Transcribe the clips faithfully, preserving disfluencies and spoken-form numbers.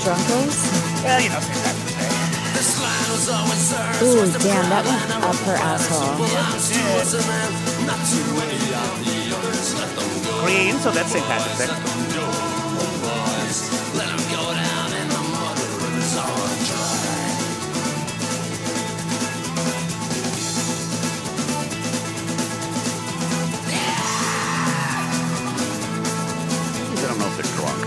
drunkos? Well, you know, Saint Patrick's Day. Ooh, damn, that went up her asshole. Green, so that's Saint Patrick's Day. I don't know if they're drunk.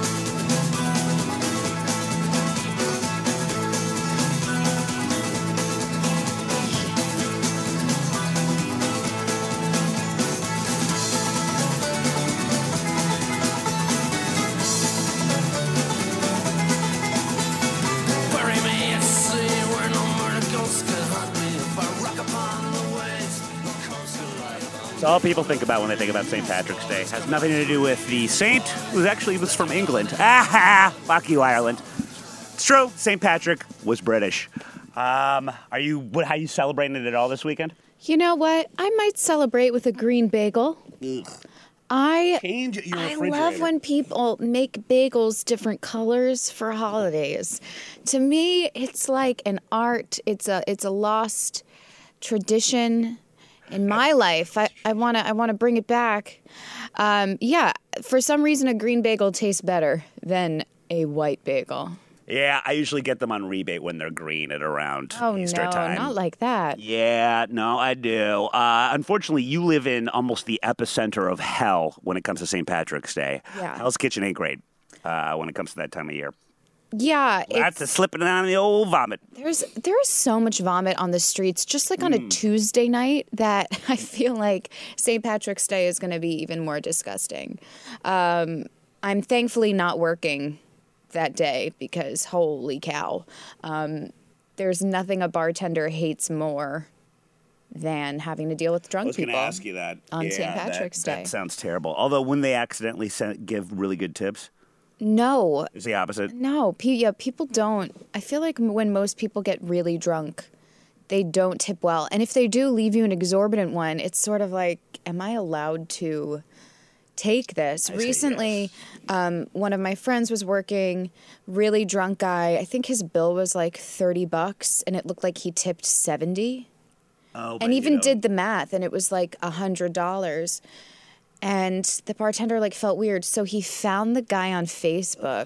It's all people think about when they think about Saint Patrick's Day. It has nothing to do with the saint, who actually was from England. Ah ha! Fuck you, Ireland. It's true. Saint Patrick was British. Um, are you? What? How you celebrating it at all this weekend? You know what? I might celebrate with a green bagel. Ugh. I Change your I refrigerator. love when people make bagels different colors for holidays. To me, it's like an art. It's a it's a lost tradition in my life. I, I wanna I wanna bring it back. Um, yeah, for some reason, a green bagel tastes better than a white bagel. Yeah, I usually get them on rebate when they're green at around Oh Easter no, time. not like that. Yeah, no, I do. Uh, unfortunately, you live in almost the epicenter of hell when it comes to Saint Patrick's Day. Yeah. Hell's Kitchen ain't great uh, when it comes to that time of year. Yeah, Lots it's, of slipping down the old vomit. there's there's so much vomit on the streets, just like on a Tuesday night, that I feel like Saint Patrick's Day is going to be even more disgusting. Um, I'm thankfully not working that day because holy cow, um, there's nothing a bartender hates more than having to deal with drunk I was going people to ask you that. on Yeah, Saint Patrick's that, Day. That sounds terrible. Although, when they accidentally send, give really good tips, No, it's the opposite. no, pe- yeah, people don't. I feel like m- when most people get really drunk, they don't tip well. And if they do leave you an exorbitant one, it's sort of like, am I allowed to take this? I say Recently, um, one of my friends was working, really drunk guy. I think his bill was like thirty bucks, and it looked like he tipped seventy. Oh, but, And you even know, did the math, and it was like one hundred dollars. And the bartender like felt weird, so he found the guy on Facebook,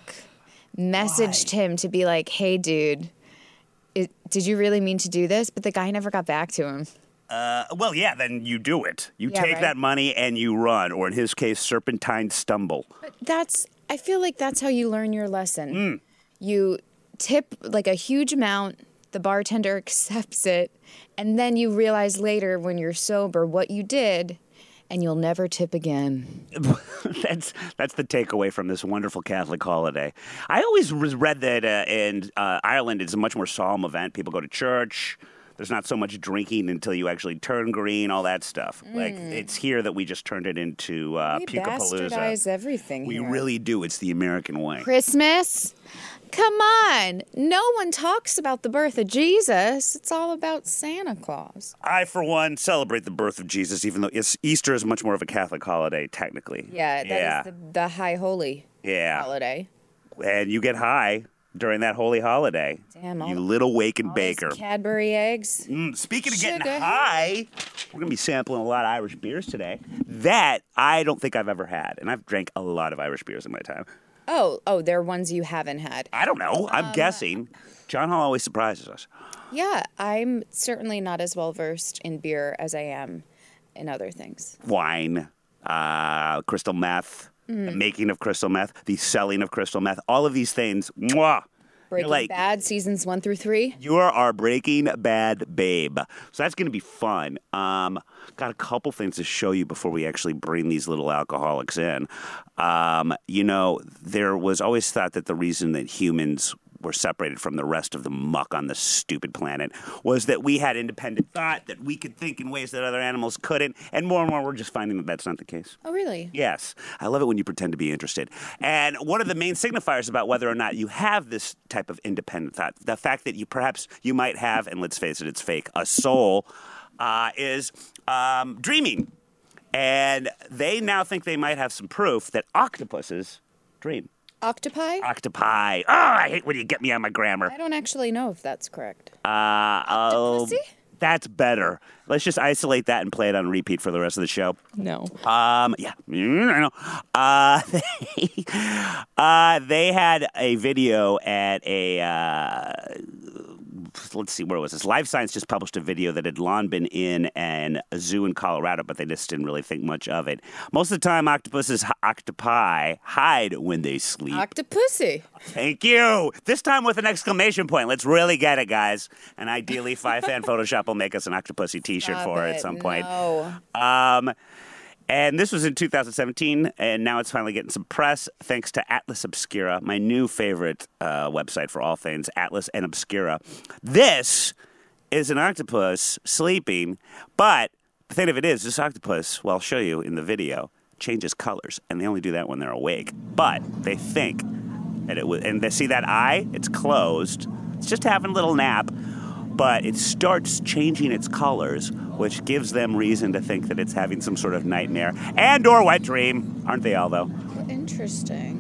messaged him to be like, "Hey, dude, it, did you really mean to do this?" But the guy never got back to him. Uh, well, yeah, then you do it. You Yeah, take right? that money and you run, or in his case, serpentine stumble. But that's, I feel like that's how you learn your lesson. Mm. You tip like a huge amount, the bartender accepts it, and then you realize later when you're sober what you did, and you'll never tip again. that's that's the takeaway from this wonderful Catholic holiday. I always was read that uh, in uh, Ireland it's a much more solemn event. People go to church. There's not so much drinking until you actually turn green, all that stuff. Like, it's here that we just turned it into uh, We Pukapalooza. bastardize everything We here. really do. It's the American way. Christmas? Come on. No one talks about the birth of Jesus. It's all about Santa Claus. I, for one, celebrate the birth of Jesus, even though it's, Easter is much more of a Catholic holiday, technically. Yeah, that yeah. is the, the high holy yeah. holiday. And you get high during that holy holiday. Damn, all you the- little wakened All baker. those Cadbury eggs. Mm, speaking of getting Sugar. high, we're going to be sampling a lot of Irish beers today. That I don't think I've ever had. And I've drank a lot of Irish beers in my time. Oh, oh, they're ones you haven't had. I don't know. I'm Um, guessing. John Hall always surprises us. Yeah, I'm certainly not as well versed in beer as I am in other things. Wine, uh, crystal meth, Mm. the making of crystal meth, the selling of crystal meth, all of these things. Mwah! Breaking like- Bad seasons one through three. You're our Breaking Bad babe. So that's going to be fun. Um, got a couple things to show you before we actually bring these little alcoholics in. Um, you know, there was always thought that the reason that humans were separated from the rest of the muck on this stupid planet was that we had independent thought, that we could think in ways that other animals couldn't. And more and more, we're just finding that that's not the case. Oh, really? Yes. I love it when you pretend to be interested. And one of the main signifiers about whether or not you have this type of independent thought, the fact that you perhaps you might have, and let's face it, it's fake, a soul, uh, is um, dreaming. And they now think they might have some proof that octopuses dream. Octopi? Octopi. Oh, I hate when you get me on my grammar. I don't actually know if that's correct. Uh, Octopussy? uh, that's better. Let's just isolate that and play it on repeat for the rest of the show. No. Um, yeah, I know. Uh, they, uh, they had a video at a, uh, let's see, where was this? Life Science just published a video that had long been in an, a zoo in Colorado, but they just didn't really think much of it. Most of the time, octopuses, octopi, hide when they sleep. Octopussy. Thank you. This time with an exclamation point. Let's really get it, guys. And ideally, Five Fan Photoshop will make us an Octopussy t-shirt Stop for her it. at some point. No. Um, and this was in two thousand seventeen, and now it's finally getting some press thanks to Atlas Obscura, my new favorite uh, website for all things Atlas and Obscura. This is an octopus sleeping, but the thing of it is, this octopus, well, I'll show you in the video, changes colors, and they only do that when they're awake. But they think that it was, and they see that eye, it's closed, it's just having a little nap, but it starts changing its colors, which gives them reason to think that it's having some sort of nightmare and or wet dream. Aren't they all, though? Interesting.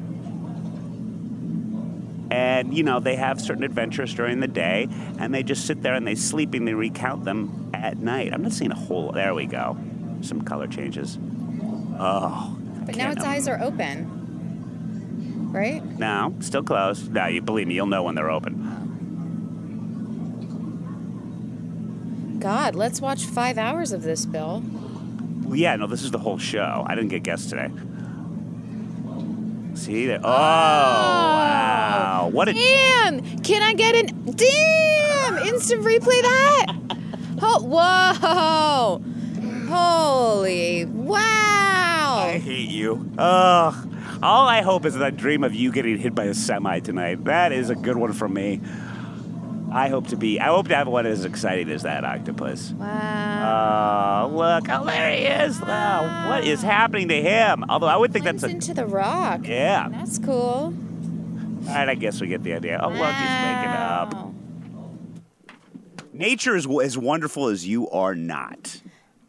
And, you know, they have certain adventures during the day, and they just sit there and they sleep and they recount them at night. I'm not seeing a whole... There we go. Some color changes. Oh. But now its eyes are open. Right? No, still closed. No, you believe me, you'll know when they're open. God, let's watch five hours of this, Bill. Well, yeah, no, this is the whole show. I didn't get guests today. See that? Oh, oh, wow. What a... Damn! Can I get an... Damn! Instant replay that? Oh, whoa! Holy... Wow! I hate you. Ugh. All I hope is that I dream of you getting hit by a semi tonight. That is a good one for me. I hope to be. I hope to have one as exciting as that octopus. Wow. Oh, look! Oh, there he is! Wow, what is happening to him? Although I would think Blends that's a into the rock. yeah. That's cool. All right, I guess we get the idea. Oh, look, he's waking up. Wow. Nature is as wonderful as you are not.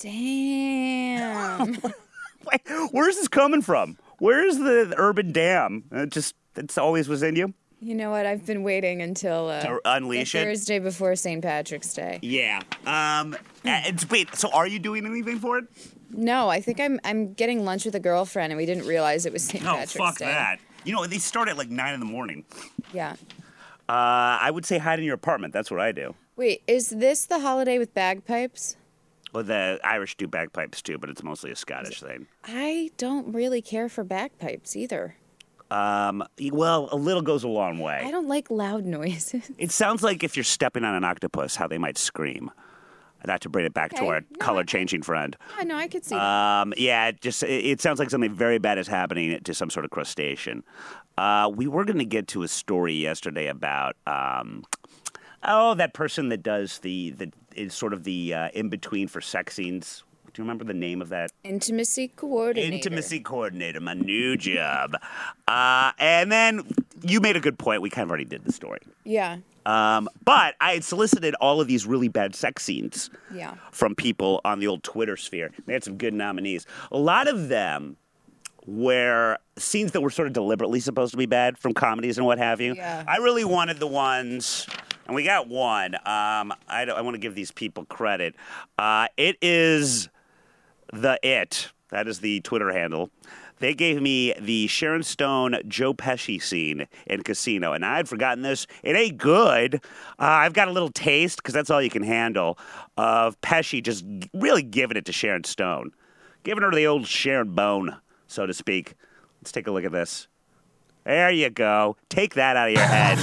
Damn. Wait, where's this coming from? Where's the urban dam? It just it's always was in you. You know what? I've been waiting until uh, To unleash the it? Thursday before Saint Patrick's Day. Yeah. Um. It's, wait. So, are you doing anything for it? No, I think I'm I'm getting lunch with a girlfriend, and we didn't realize it was Saint No, Patrick's fuck Day. that. You know, they start at like nine in the morning. Yeah. Uh, I would say hide in your apartment. That's what I do. Wait, is this the holiday with bagpipes? Well, the Irish do bagpipes too, but it's mostly a Scottish thing. I don't really care for bagpipes either. Um, well, a little goes a long way. I don't like loud noises. It sounds like if you're stepping on an octopus, how they might scream. Not to bring it back Okay. to our No, color-changing friend. I know, I could see that. Um, yeah, it just it, it sounds like something very bad is happening to some sort of crustacean. Uh, we were going to get to a story yesterday about um, oh that person that does the the is sort of the uh, in between for sex scenes. Do you remember the name of that? Intimacy coordinator. Intimacy coordinator, my new job. Uh, and then you made a good point. We kind of already did the story. Yeah, Um, but I had solicited all of these really bad sex scenes yeah. from people on the old Twitter sphere. They had some good nominees. A lot of them were scenes that were sort of deliberately supposed to be bad from comedies and what have you. Yeah. I really wanted the ones, and we got one. Um, I, don't- I want to give these people credit. Uh, it is the It. That is the Twitter handle. They gave me the Sharon Stone, Joe Pesci scene in Casino, and I had forgotten this. It ain't good. Uh, I've got a little taste, because that's all you can handle, of Pesci just g- really giving it to Sharon Stone. Giving her the old Sharon bone, so to speak. Let's take a look at this. There you go. Take that out of your head.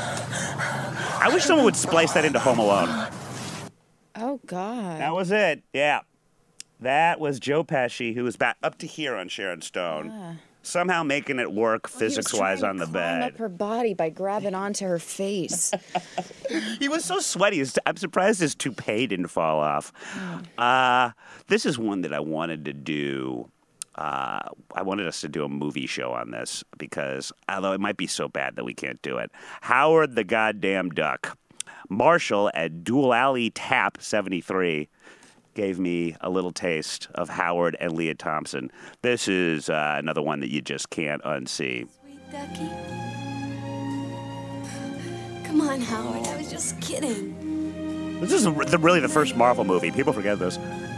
I wish someone would splice that into Home Alone. Oh, God. That was it. Yeah. That was Joe Pesci, who was back up to here on Sharon Stone, Ah. somehow making it work He was physics-wise trying on to the climb bed. up her body by grabbing onto her face. He was so sweaty. His- I'm surprised his toupee didn't fall off. Hmm. Uh, this is one that I wanted to do. Uh, I wanted us to do a movie show on this because, although it might be so bad that we can't do it, Howard the Goddamn Duck. Marshall at Dual Alley Tap seventy-three gave me a little taste of Howard and Leah Thompson. This is uh, another one that you just can't unsee. Sweet Ducky. Come on, Howard. I was just kidding. This is the, really the first Marvel movie. People forget this.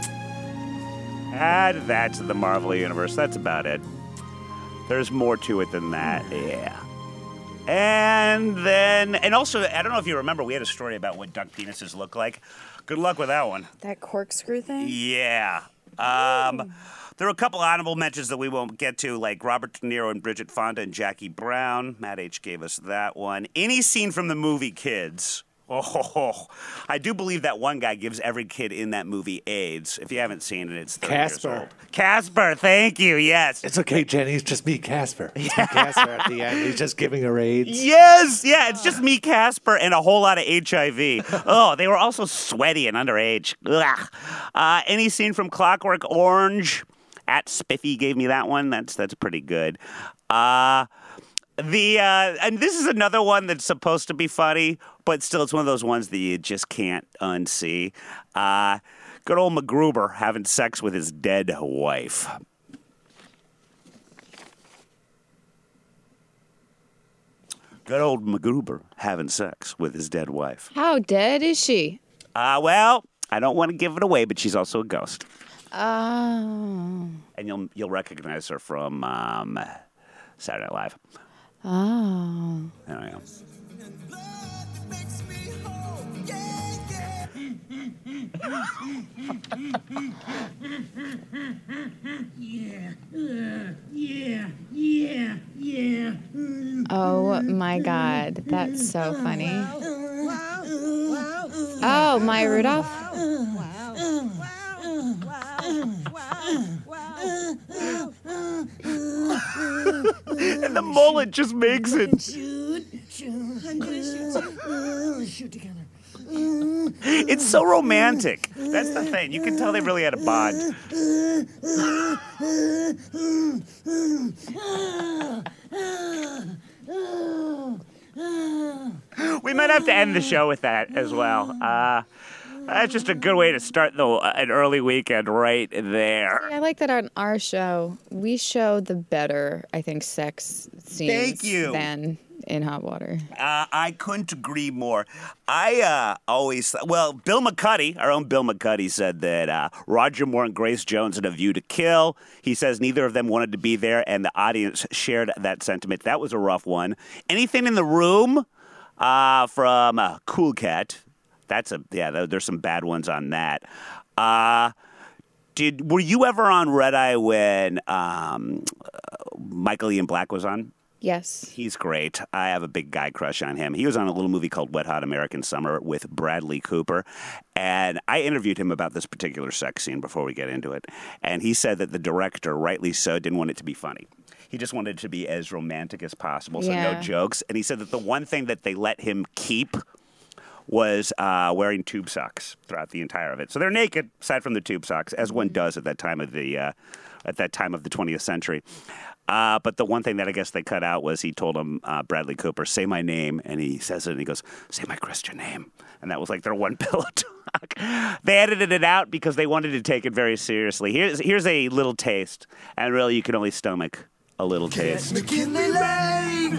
Add that to the Marvel universe. That's about it. There's more to it than that. Yeah. And then, and also, I don't know if you remember, we had a story about what duck penises look like. Good luck with that one. That corkscrew thing? Yeah. Um, there are a couple honorable mentions that we won't get to, like Robert De Niro and Bridget Fonda and Jackie Brown. Matt H. gave us that one. Any scene from the movie Kids. Oh, I do believe that one guy gives every kid in that movie AIDS. If you haven't seen it, it's thirty Casper. years old. Casper, thank you, yes. It's okay, Jenny. It's just me, Casper. It's me, Casper at the end. He's just giving her AIDS. Yes, yeah, it's just me, Casper, and a whole lot of H I V. Oh, they were also sweaty and underage. Ugh. Uh, any scene from Clockwork Orange? At Spiffy gave me that one. That's that's pretty good. Uh, the uh, and this is another one that's supposed to be funny, but still, it's one of those ones that you just can't unsee. Uh, good old MacGruber having sex with his dead wife. Good old MacGruber having sex with his dead wife. How dead is she? Uh, well, I don't want to give it away, but she's also a ghost. Oh. And you'll you'll recognize her from um, Saturday Night Live. Oh. There we go. Yeah, uh, yeah, yeah, yeah. Oh my God, that's so funny. Oh, Maya Rudolph. And the mullet just makes it. Shoot, shoot. I'm gonna shoot too. Let's shoot together. It's so romantic. That's the thing. You can tell they really had a bond. We might have to end the show with that as well. Uh, that's just a good way to start the, an early weekend right there. I like that on our show, we show the better, I think, sex scenes Thank you. than in Hot Water. Uh, I couldn't agree more. I uh, always, well, Bill McCuddy, our own Bill McCuddy, said that uh, Roger Moore and Grace Jones had A View to Kill. He says neither of them wanted to be there, and the audience shared that sentiment. That was a rough one. Anything in the Room uh, from uh, Cool Cat. That's a, yeah, there's some bad ones on that. Uh, did, were you ever on Red Eye when um, Michael Ian Black was on? Yes. He's great. I have a big guy crush on him. He was on a little movie called Wet Hot American Summer with Bradley Cooper. And I interviewed him about this particular sex scene before we get into it. And he said that the director, rightly so, didn't want it to be funny. He just wanted it to be as romantic as possible, so Yeah. no jokes. And he said that the one thing that they let him keep was uh, wearing tube socks throughout the entire of it. So they're naked, aside from the tube socks, as one does at that time of the uh, at that time of the twentieth century. Uh, but the one thing that I guess they cut out was he told him, uh, Bradley Cooper, say my name. And he says it and he goes, say my Christian name. And that was like their one pillow talk. They edited it out because they wanted to take it very seriously. Here's, here's a little taste. And really, you can only stomach a little taste. McKinley Lane!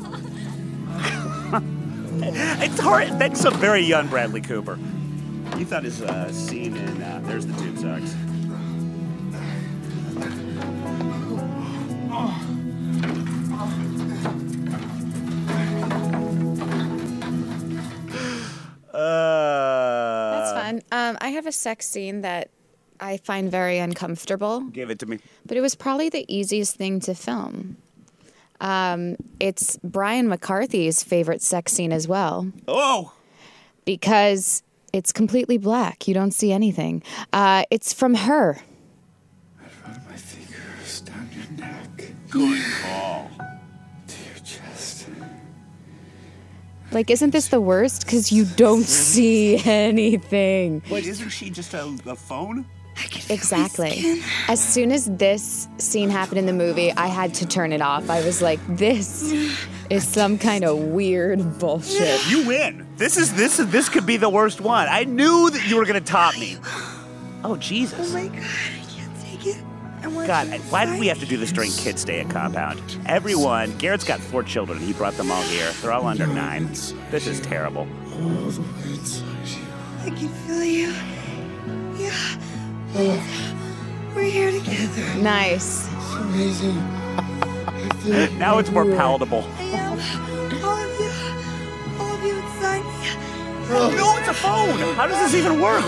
It's hard. That's a very young Bradley Cooper. You thought his uh, scene in uh, There's the Tube Socks. Uh, That's fun. Um, I have a sex scene that I find very uncomfortable, Give it to me. but it was probably the easiest thing to film. Um, it's Brian McCarthy's favorite sex scene as well, Oh! because it's completely black. You don't see anything. Uh, it's from Her. Run my fingers down your neck Good call. to your chest. Like, isn't this the worst? Because you don't see anything. Wait, isn't she just a, a phone? Exactly. As soon as this scene happened in the movie, I had to turn it off. I was like, this is some kind of weird bullshit. You win. This is this is this could be the worst one. I knew that you were gonna top me. Oh Jesus! Oh my god, I can't take it. God, why did we have to do this during Kids Day at Compound? Everyone, Garrett's got four children. He brought them all here. They're all under nine. This is terrible. I can feel you. Yeah. We're here together. Nice. Amazing. Now it's more palatable. I am. All of you. All of you inside me. No, it's a phone. How does this even work?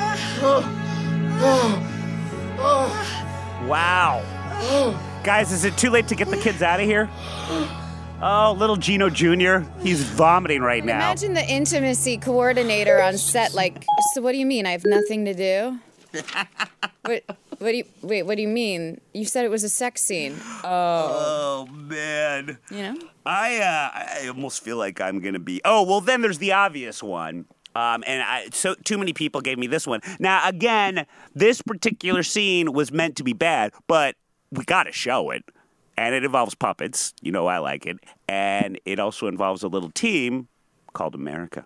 Wow. Guys, is it too late to get the kids out of here? Oh, little Gino Junior He's vomiting right now. Imagine the intimacy coordinator on set, like, so what do you mean? I have nothing to do? What, what do you, wait, what do you mean? You said it was a sex scene. Oh. Oh, man. You know? I, uh, I almost feel like I'm going to be... Oh, well, then there's the obvious one. Um, and I, so too many people gave me this one. Now, again, this particular scene was meant to be bad, but we got to show it. And it involves puppets. You know I like it. And it also involves a little team called America.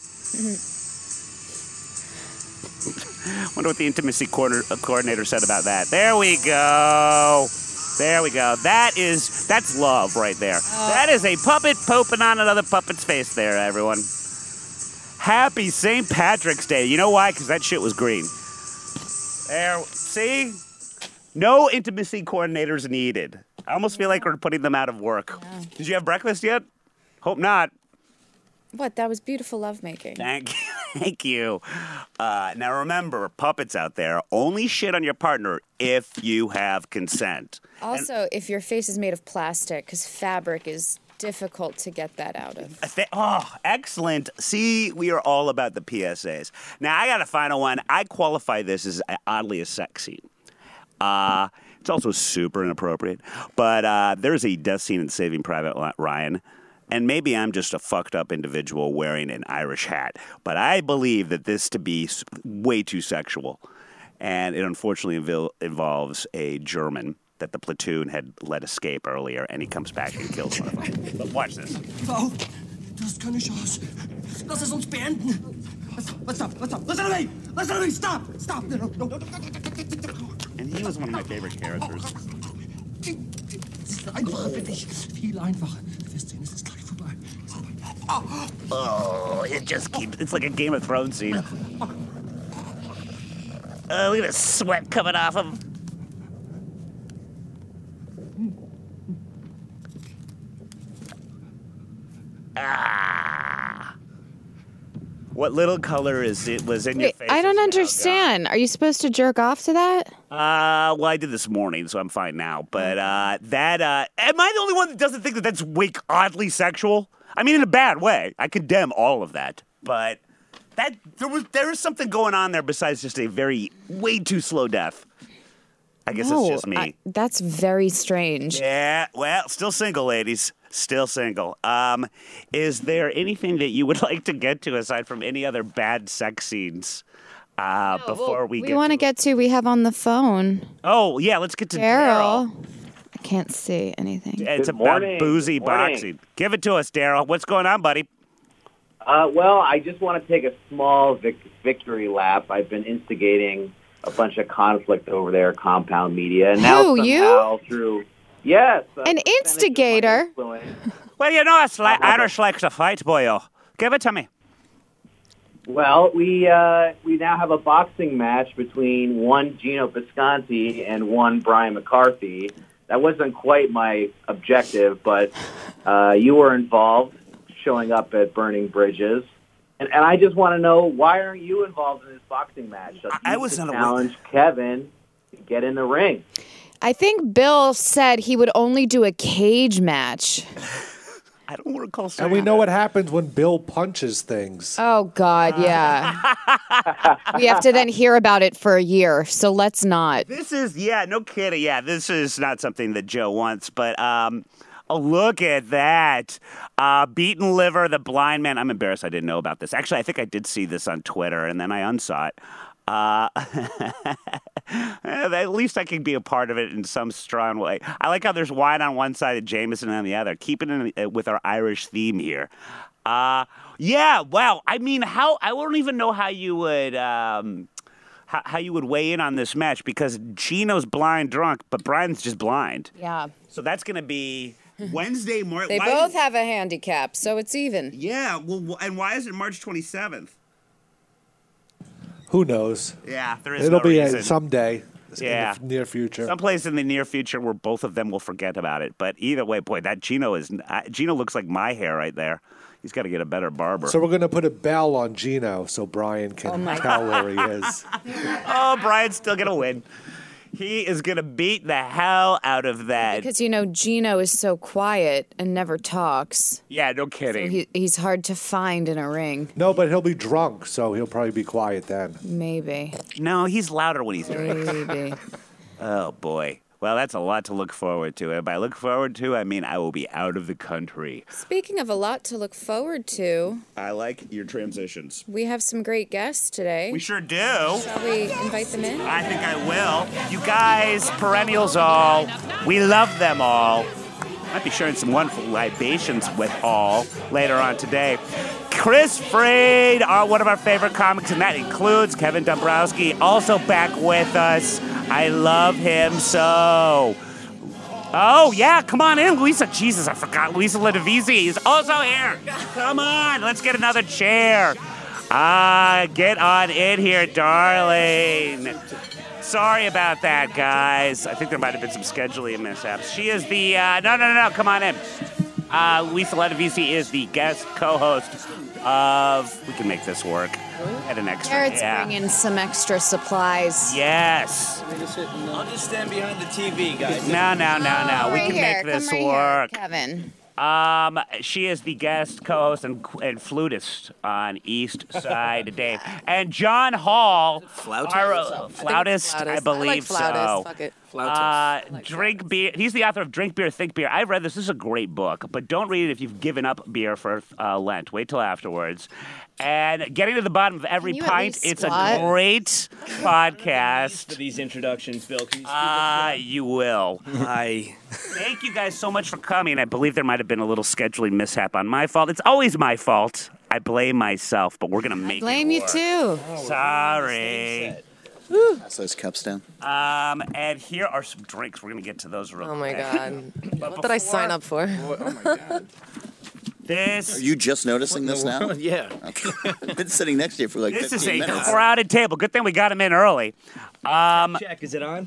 Wonder what the intimacy corner, uh, coordinator said about that. There we go. There we go. That is, that's love right there. Oh. That is a puppet pooping on another puppet's face there, everyone. Happy Saint Patrick's Day. You know why? Because that shit was green. There, see? No intimacy coordinators needed. I almost feel like we're putting them out of work. Yeah. Did you have breakfast yet? Hope not. What? That was beautiful lovemaking. Thank you. Thank you. Uh, now remember, puppets out there, only shit on your partner if you have consent. Also, and, if your face is made of plastic, because fabric is difficult to get that out of. Th- oh, excellent. See, we are all about the P S As. Now, I got a final one. I qualify this as oddly a sex scene. Uh, it's also super inappropriate. But uh, there's a death scene in Saving Private Ryan. And maybe I'm just a fucked up individual wearing an Irish hat. But I believe that this to be way too sexual. And it unfortunately inv- involves a German that the platoon had let escape earlier. And he comes back and kills one of them. But watch this. Frau, du hast keine Chance. Lass es uns beenden. Stop, stop, listen to me! Listen to me! Stop! Stop! No, no, no, no, no. And he was one of my favorite characters. Es ist einfacher für dich. Viel einfacher. Du wirst sehen, es ist gleich vorbei. Oh, it just keeps... It's like a Game of Thrones scene. Oh, look at the sweat coming off him. Ah. What little color is it was in Wait, your face? I don't now, understand. Are you supposed to jerk off to that? Uh, well, I did this morning, so I'm fine now. But uh, that, uh, am I the only one that doesn't think that that's way oddly sexual? I mean, in a bad way. I condemn all of that. But that there was there is something going on there besides just a very way too slow death. I guess no, it's just me. I, that's very strange. Yeah, well, still single, ladies. Still single. Um, is there anything that you would like to get to aside from any other bad sex scenes uh, no, before well, we we get want to to get to, we have on the phone. Oh, yeah, let's get to Daryl. Daryl. I can't see anything. It's Good about morning. boozy Good morning. boxing. Give it to us, Daryl. What's going on, buddy? Uh, well, I just want to take a small vic- victory lap. I've been instigating a bunch of conflict over there, Compound Media. And now Who, somehow you? through yes, uh, An instigator? Well, you know, it's like Irish likes to fight, boyo. Give it to me. Well, we uh, we now have a boxing match between one Gino Visconti and one Brian McCarthy. That wasn't quite my objective, but uh, you were involved, showing up at Burning Bridges. And, and I just want to know, why aren't you involved in this boxing match? So I, I was not challenge Kevin to get in the ring. I think Bill said he would only do a cage match. I don't recall saying And we know that. what happens when Bill punches things. Oh, God, yeah. We have to then hear about it for a year, so let's not. This is, yeah, no kidding. Yeah, this is not something that Joe wants, but um, oh, look at that. Uh, Beaten Liver, the blind man. I'm embarrassed I didn't know about this. Actually, I think I did see this on Twitter, and then I unsaw it. Uh, at least I can be a part of it in some strong way. I like how there's wine on one side and Jameson on the other. Keep it in, uh, with our Irish theme here. Uh, yeah, wow. I mean, how I don't even know how you would um, how, how you would weigh in on this match because Gino's blind drunk, but Brian's just blind. Yeah. So that's going to be Wednesday, March. They both have a handicap, so it's even. Yeah. Well, and why is it March twenty-seventh? Who knows? Yeah, there is It'll no be reason. a, someday. Yeah. In the near future. Someplace in the near future where both of them will forget about it. But either way, boy, that Gino is uh, Gino looks like my hair right there. He's got to get a better barber. So we're going to put a bell on Gino so Brian can Oh tell where he is. Oh, Brian's still going to win. He is going to beat the hell out of that. Because, you know, Gino is so quiet and never talks. Yeah, no So kidding. he, he's hard to find in a ring. No, but he'll be drunk, so he'll probably be quiet then. Maybe. No, he's louder when he's drinking. Maybe. Oh, boy. Well, that's a lot to look forward to. And by look forward to, I mean I will be out of the country. Speaking of a lot to look forward to, I like your transitions. we have some great guests today. We sure do. Shall we invite them in? I think I will. You guys, perennials all, we love them all. Might be sharing some wonderful libations with all later on today. Chris Freed, are one of our favorite comics, and that includes Kevin Dombrowski, also back with us. I love him so. Oh, yeah, come on in, Luisa. Jesus, I forgot Luisa Ledovisi is also here. Come on, let's get another chair. Ah, get on in here, darling. Sorry about that, guys. I think there might have been some scheduling mishaps. She is the, uh, no, no, no, no, come on in. Uh, Luisa Ledovisi is the guest co-host of, we can make this work, at an extra, Garrett's yeah. bringing some extra supplies. Yes. I'll just stand behind the T V, guys. No, no, no, no. Oh, we right can here. make this Come right work. Here, Kevin. Um, she is the guest co-host and, and flutist on East Side Dave. And John Hall, Flautist? our uh, flautist, I, flautist. believe I like flautist. so. Fuck it. Uh, drink beer. He's the author of Drink Beer, Think Beer. I've read this. This is a great book, but don't read it if you've given up beer for uh, Lent. Wait till afterwards. And getting to the bottom of every Can you at pint. least It's a squat? great podcast. For these introductions, Bill, can you speak Ah, you will. Hi. Thank you guys so much for coming. I believe there might have been a little scheduling mishap on my fault. It's always my fault. I blame myself, but we're gonna make Blame it you work. too. Sorry. Pass those cups down. Um, and here are some drinks. We're gonna get to those real Oh my quick. god. But What did I before- sign up for? This. Are you just noticing this now? Yeah. Okay. I've been sitting next to you for like This is fifteen a minutes. crowded table. Good thing we got him in early. Um, Check, is it on?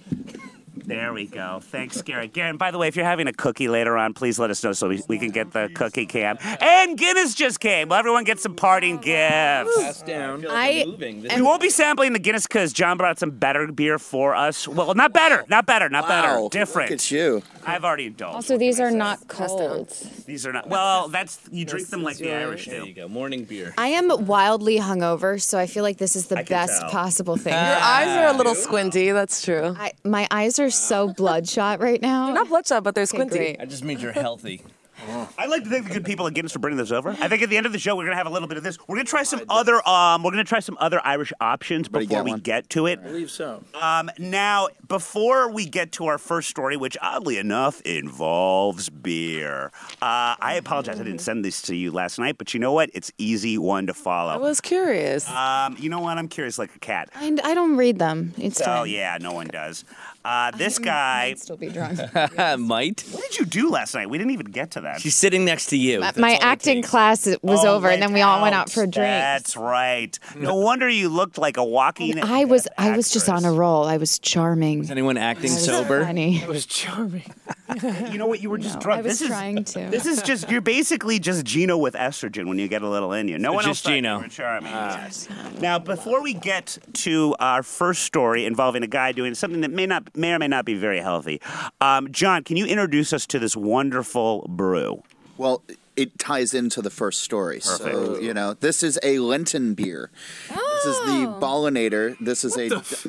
There we go. Thanks, Garrett. Garrett, by the way, if you're having a cookie later on, please let us know so we, we can get the cookie cam. And Guinness just came. Well, everyone gets some parting gifts. Pass down. I moving. We won't be sampling the Guinness because John brought some better beer for us. Well, not better, not better, not Wow, better. Different. Look at you. I've already indulged. Also, What these can I are say? not cold. These are not. Well, that's you drink them like the yours. Irish There do. you go. Morning beer. I am wildly hungover, so I feel like this is the I can best tell. possible thing. Your eyes are a little squinty, that's true. I, my eyes are so bloodshot right now. Not bloodshot, but they're Okay, squinty. great. That just means you're healthy. I'd like to thank the good people at Guinness for bringing this over. I think at the end of the show we're gonna have a little bit of this. We're gonna try some other. Um, we're gonna try some other Irish options Everybody before get we one? get to it. I believe so. Um, now, before we get to our first story, which oddly enough involves beer, uh, I apologize I didn't send this to you last night, but you know what? It's easy one to I follow. was curious. Um, you know what? I'm curious like a cat. And I don't read them. It's So fine. yeah, no one does. Uh, this I guy. might still be drunk. Might. What did you do last night? We didn't even get to that. She's sitting next to you. My- That's My all it acting takes. class was Oh, over, and then we all went out out. for drinks. That's right. No wonder you looked like a walking. I was death I was just on a actress. roll. I was charming. Is anyone acting I was sober? funny. It was charming. You know what? You were just No, drunk. I was this is trying to. This is just you're basically just Gino with estrogen when you get a little in you. No one else just thought you Gino. were charming. Yes. Now, before we get to our first story involving a guy doing something that may not may or may not be very healthy, um, John, can you introduce us to this wonderful brew? Well, it ties into the first story. So, you know, this is a Lenten beer. This is the Ballinator. This is a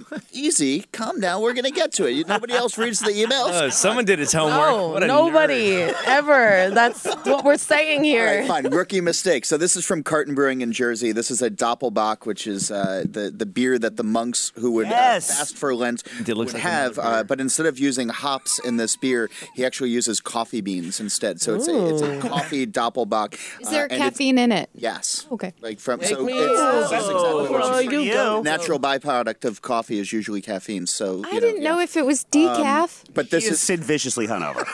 easy. Calm down. We're gonna get to it. You- Nobody else reads the emails. Oh, someone did his homework. No, What a nobody nerd. ever. That's what we're saying All here. right, fine. Rookie mistake. So this is from Carton Brewing in Jersey. This is a Doppelbock, which is uh, the the beer that the monks who would Yes. uh, fast for Lent It would looks like have. another beer. Uh, but instead of using hops in this beer, he actually uses coffee beans instead. So it's a it's a coffee Doppelbock. Is there uh, and it's- caffeine in it? Yes. Okay. Like from Wake so me it's, up. that's exactly what Oh, which is you the go. natural byproduct of coffee is usually caffeine. So you I know, didn't yeah. know if it was decaf. Um, but this He is is, Sid viciously hungover.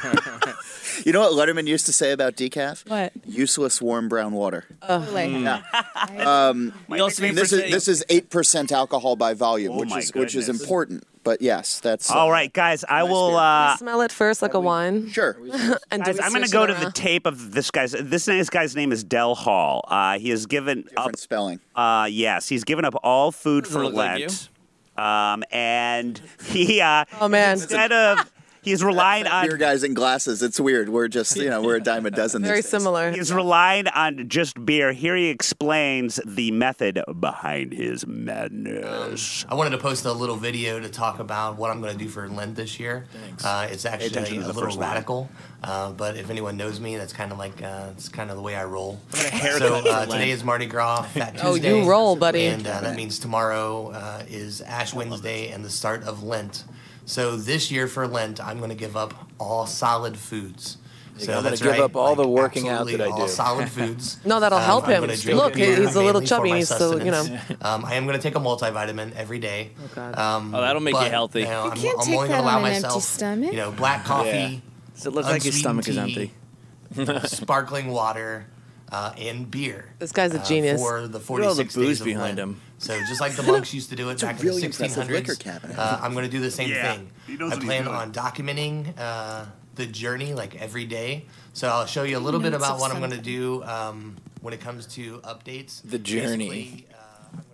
you know what Letterman used to say about decaf? What? Useless warm brown water. Totally. Yeah. Um, He also and this is this is eight percent alcohol by volume, Oh which my is which is goodness. important. But yes, that's uh, All right, guys, I will. Uh, Smell it first like a wine. Sure. and guys, do we I'm going to switch go it to the around? tape of this guy's. This nice guy's name is Del Hall. Uh, he has given up. Different spelling. Uh, yes, he's given up all food for look like Lent. Um, and he. Uh, Oh, man. Instead of. He's relying on. Beer guys in glasses. It's weird. We're just you know we're a dime a dozen. Very these days. similar. He's relying on just beer. Here he explains the method behind his madness. I wanted to post a little video to talk about what I'm going to do for Lent this year. Uh, it's attention actually to a the little first line. radical, uh, but if anyone knows me, that's kind of like uh, it's kind of the way I roll. So haircut uh, for Lent. today is Mardi Gras, Fat Oh, Tuesday. you roll, buddy. And uh, that means tomorrow uh, is Ash Wednesday and the start of Lent. So this year for Lent, I'm going to give up all solid foods. So I'm gonna that's give right, up all the like working out absolutely that I all do. solid foods. No, that'll Um, help I'm him. gonna drink Look, beer he's a little mainly for chubby, my so, you know. sustenance. Um, I am going to take a multivitamin every day. God. Um, Oh, that'll make you but, healthy. You know, You I'm, can't I'm take only that going to allow on an empty myself, stomach. you know, black coffee. Does it look like his stomach is unsweetened empty? tea, sparkling water, uh, and beer. This guy's a uh, genius. For the Look at all the forty-six booze days of behind Lent. him. So just like the monks used to do it It's a back really in the impressive sixteen hundreds, liquor cabinet. uh, I'm going to do the same Yeah, thing. he knows I what he's plan doing. on documenting uh, the journey like every day. So I'll show you a little bit Notes about of what I'm going to something. do um, when it comes to updates. The journey. Basically, uh,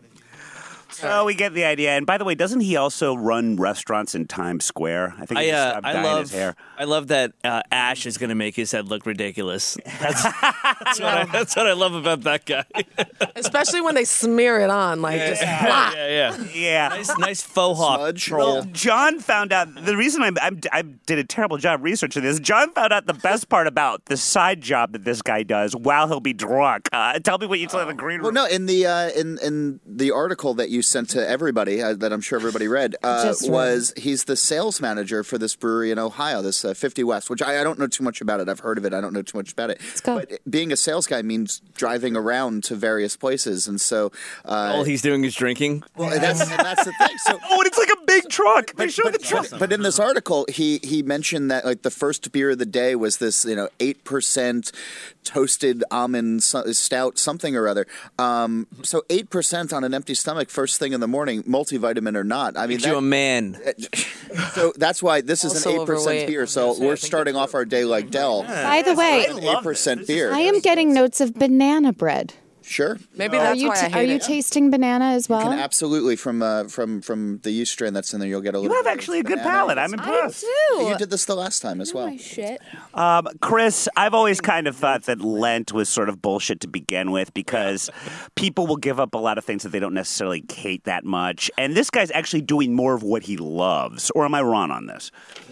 So we get the idea. And by the way, doesn't he also run restaurants in Times Square? I think I, he's uh, I'm I dyeing love his hair. I love that uh, Ash is going to make his head look ridiculous. That's, that's, what I, that's what I love about that guy. Especially when they smear it on, like just blah. yeah, yeah. Yeah. Nice, nice faux hawk Smudge? troll. Well, John found out the reason I'm, I'm, I did a terrible job researching this. John found out the best part about the side job that this guy does while he'll be drunk. Uh, tell me what you saw in the green Well, room. no, in the uh, in in the article that you sent to everybody uh, that I'm sure everybody read uh, Just read. was he's the sales manager for this brewery in Ohio, this uh, fifty West, which I, I don't know too much about it. I've heard of it. I don't know too much about it. go. But being a sales guy means driving around to various places, and so uh, All he's doing is drinking. well, that's and that's the thing. So. Oh, and it's like a big truck. They show the But, truck. but, but in this article, he he mentioned that like the first beer of the day was this, you know, eight percent toasted almond so- stout, something or other. Um, so eight percent on an empty stomach, first thing in the morning, multivitamin or not. I mean, Makes you a that, man. so that's why this is Also an eight percent overweight. beer. So we're starting off our day like Del. By the way, An eight percent beer. I am getting notes of banana bread. Sure. Maybe Are that's you why I ta- hate are you it. tasting banana as well? Can absolutely from uh, from from the yeast strain that's in there, you'll get a You little. have bit of actually a good banana. palate. I'm impressed. do. You did this the last time as well. My shit. Um, Chris, I've always kind of thought that Lent was sort of bullshit to begin with because people will give up a lot of things that they don't necessarily hate that much. And this guy's actually doing more of what he loves. Or am I wrong on this?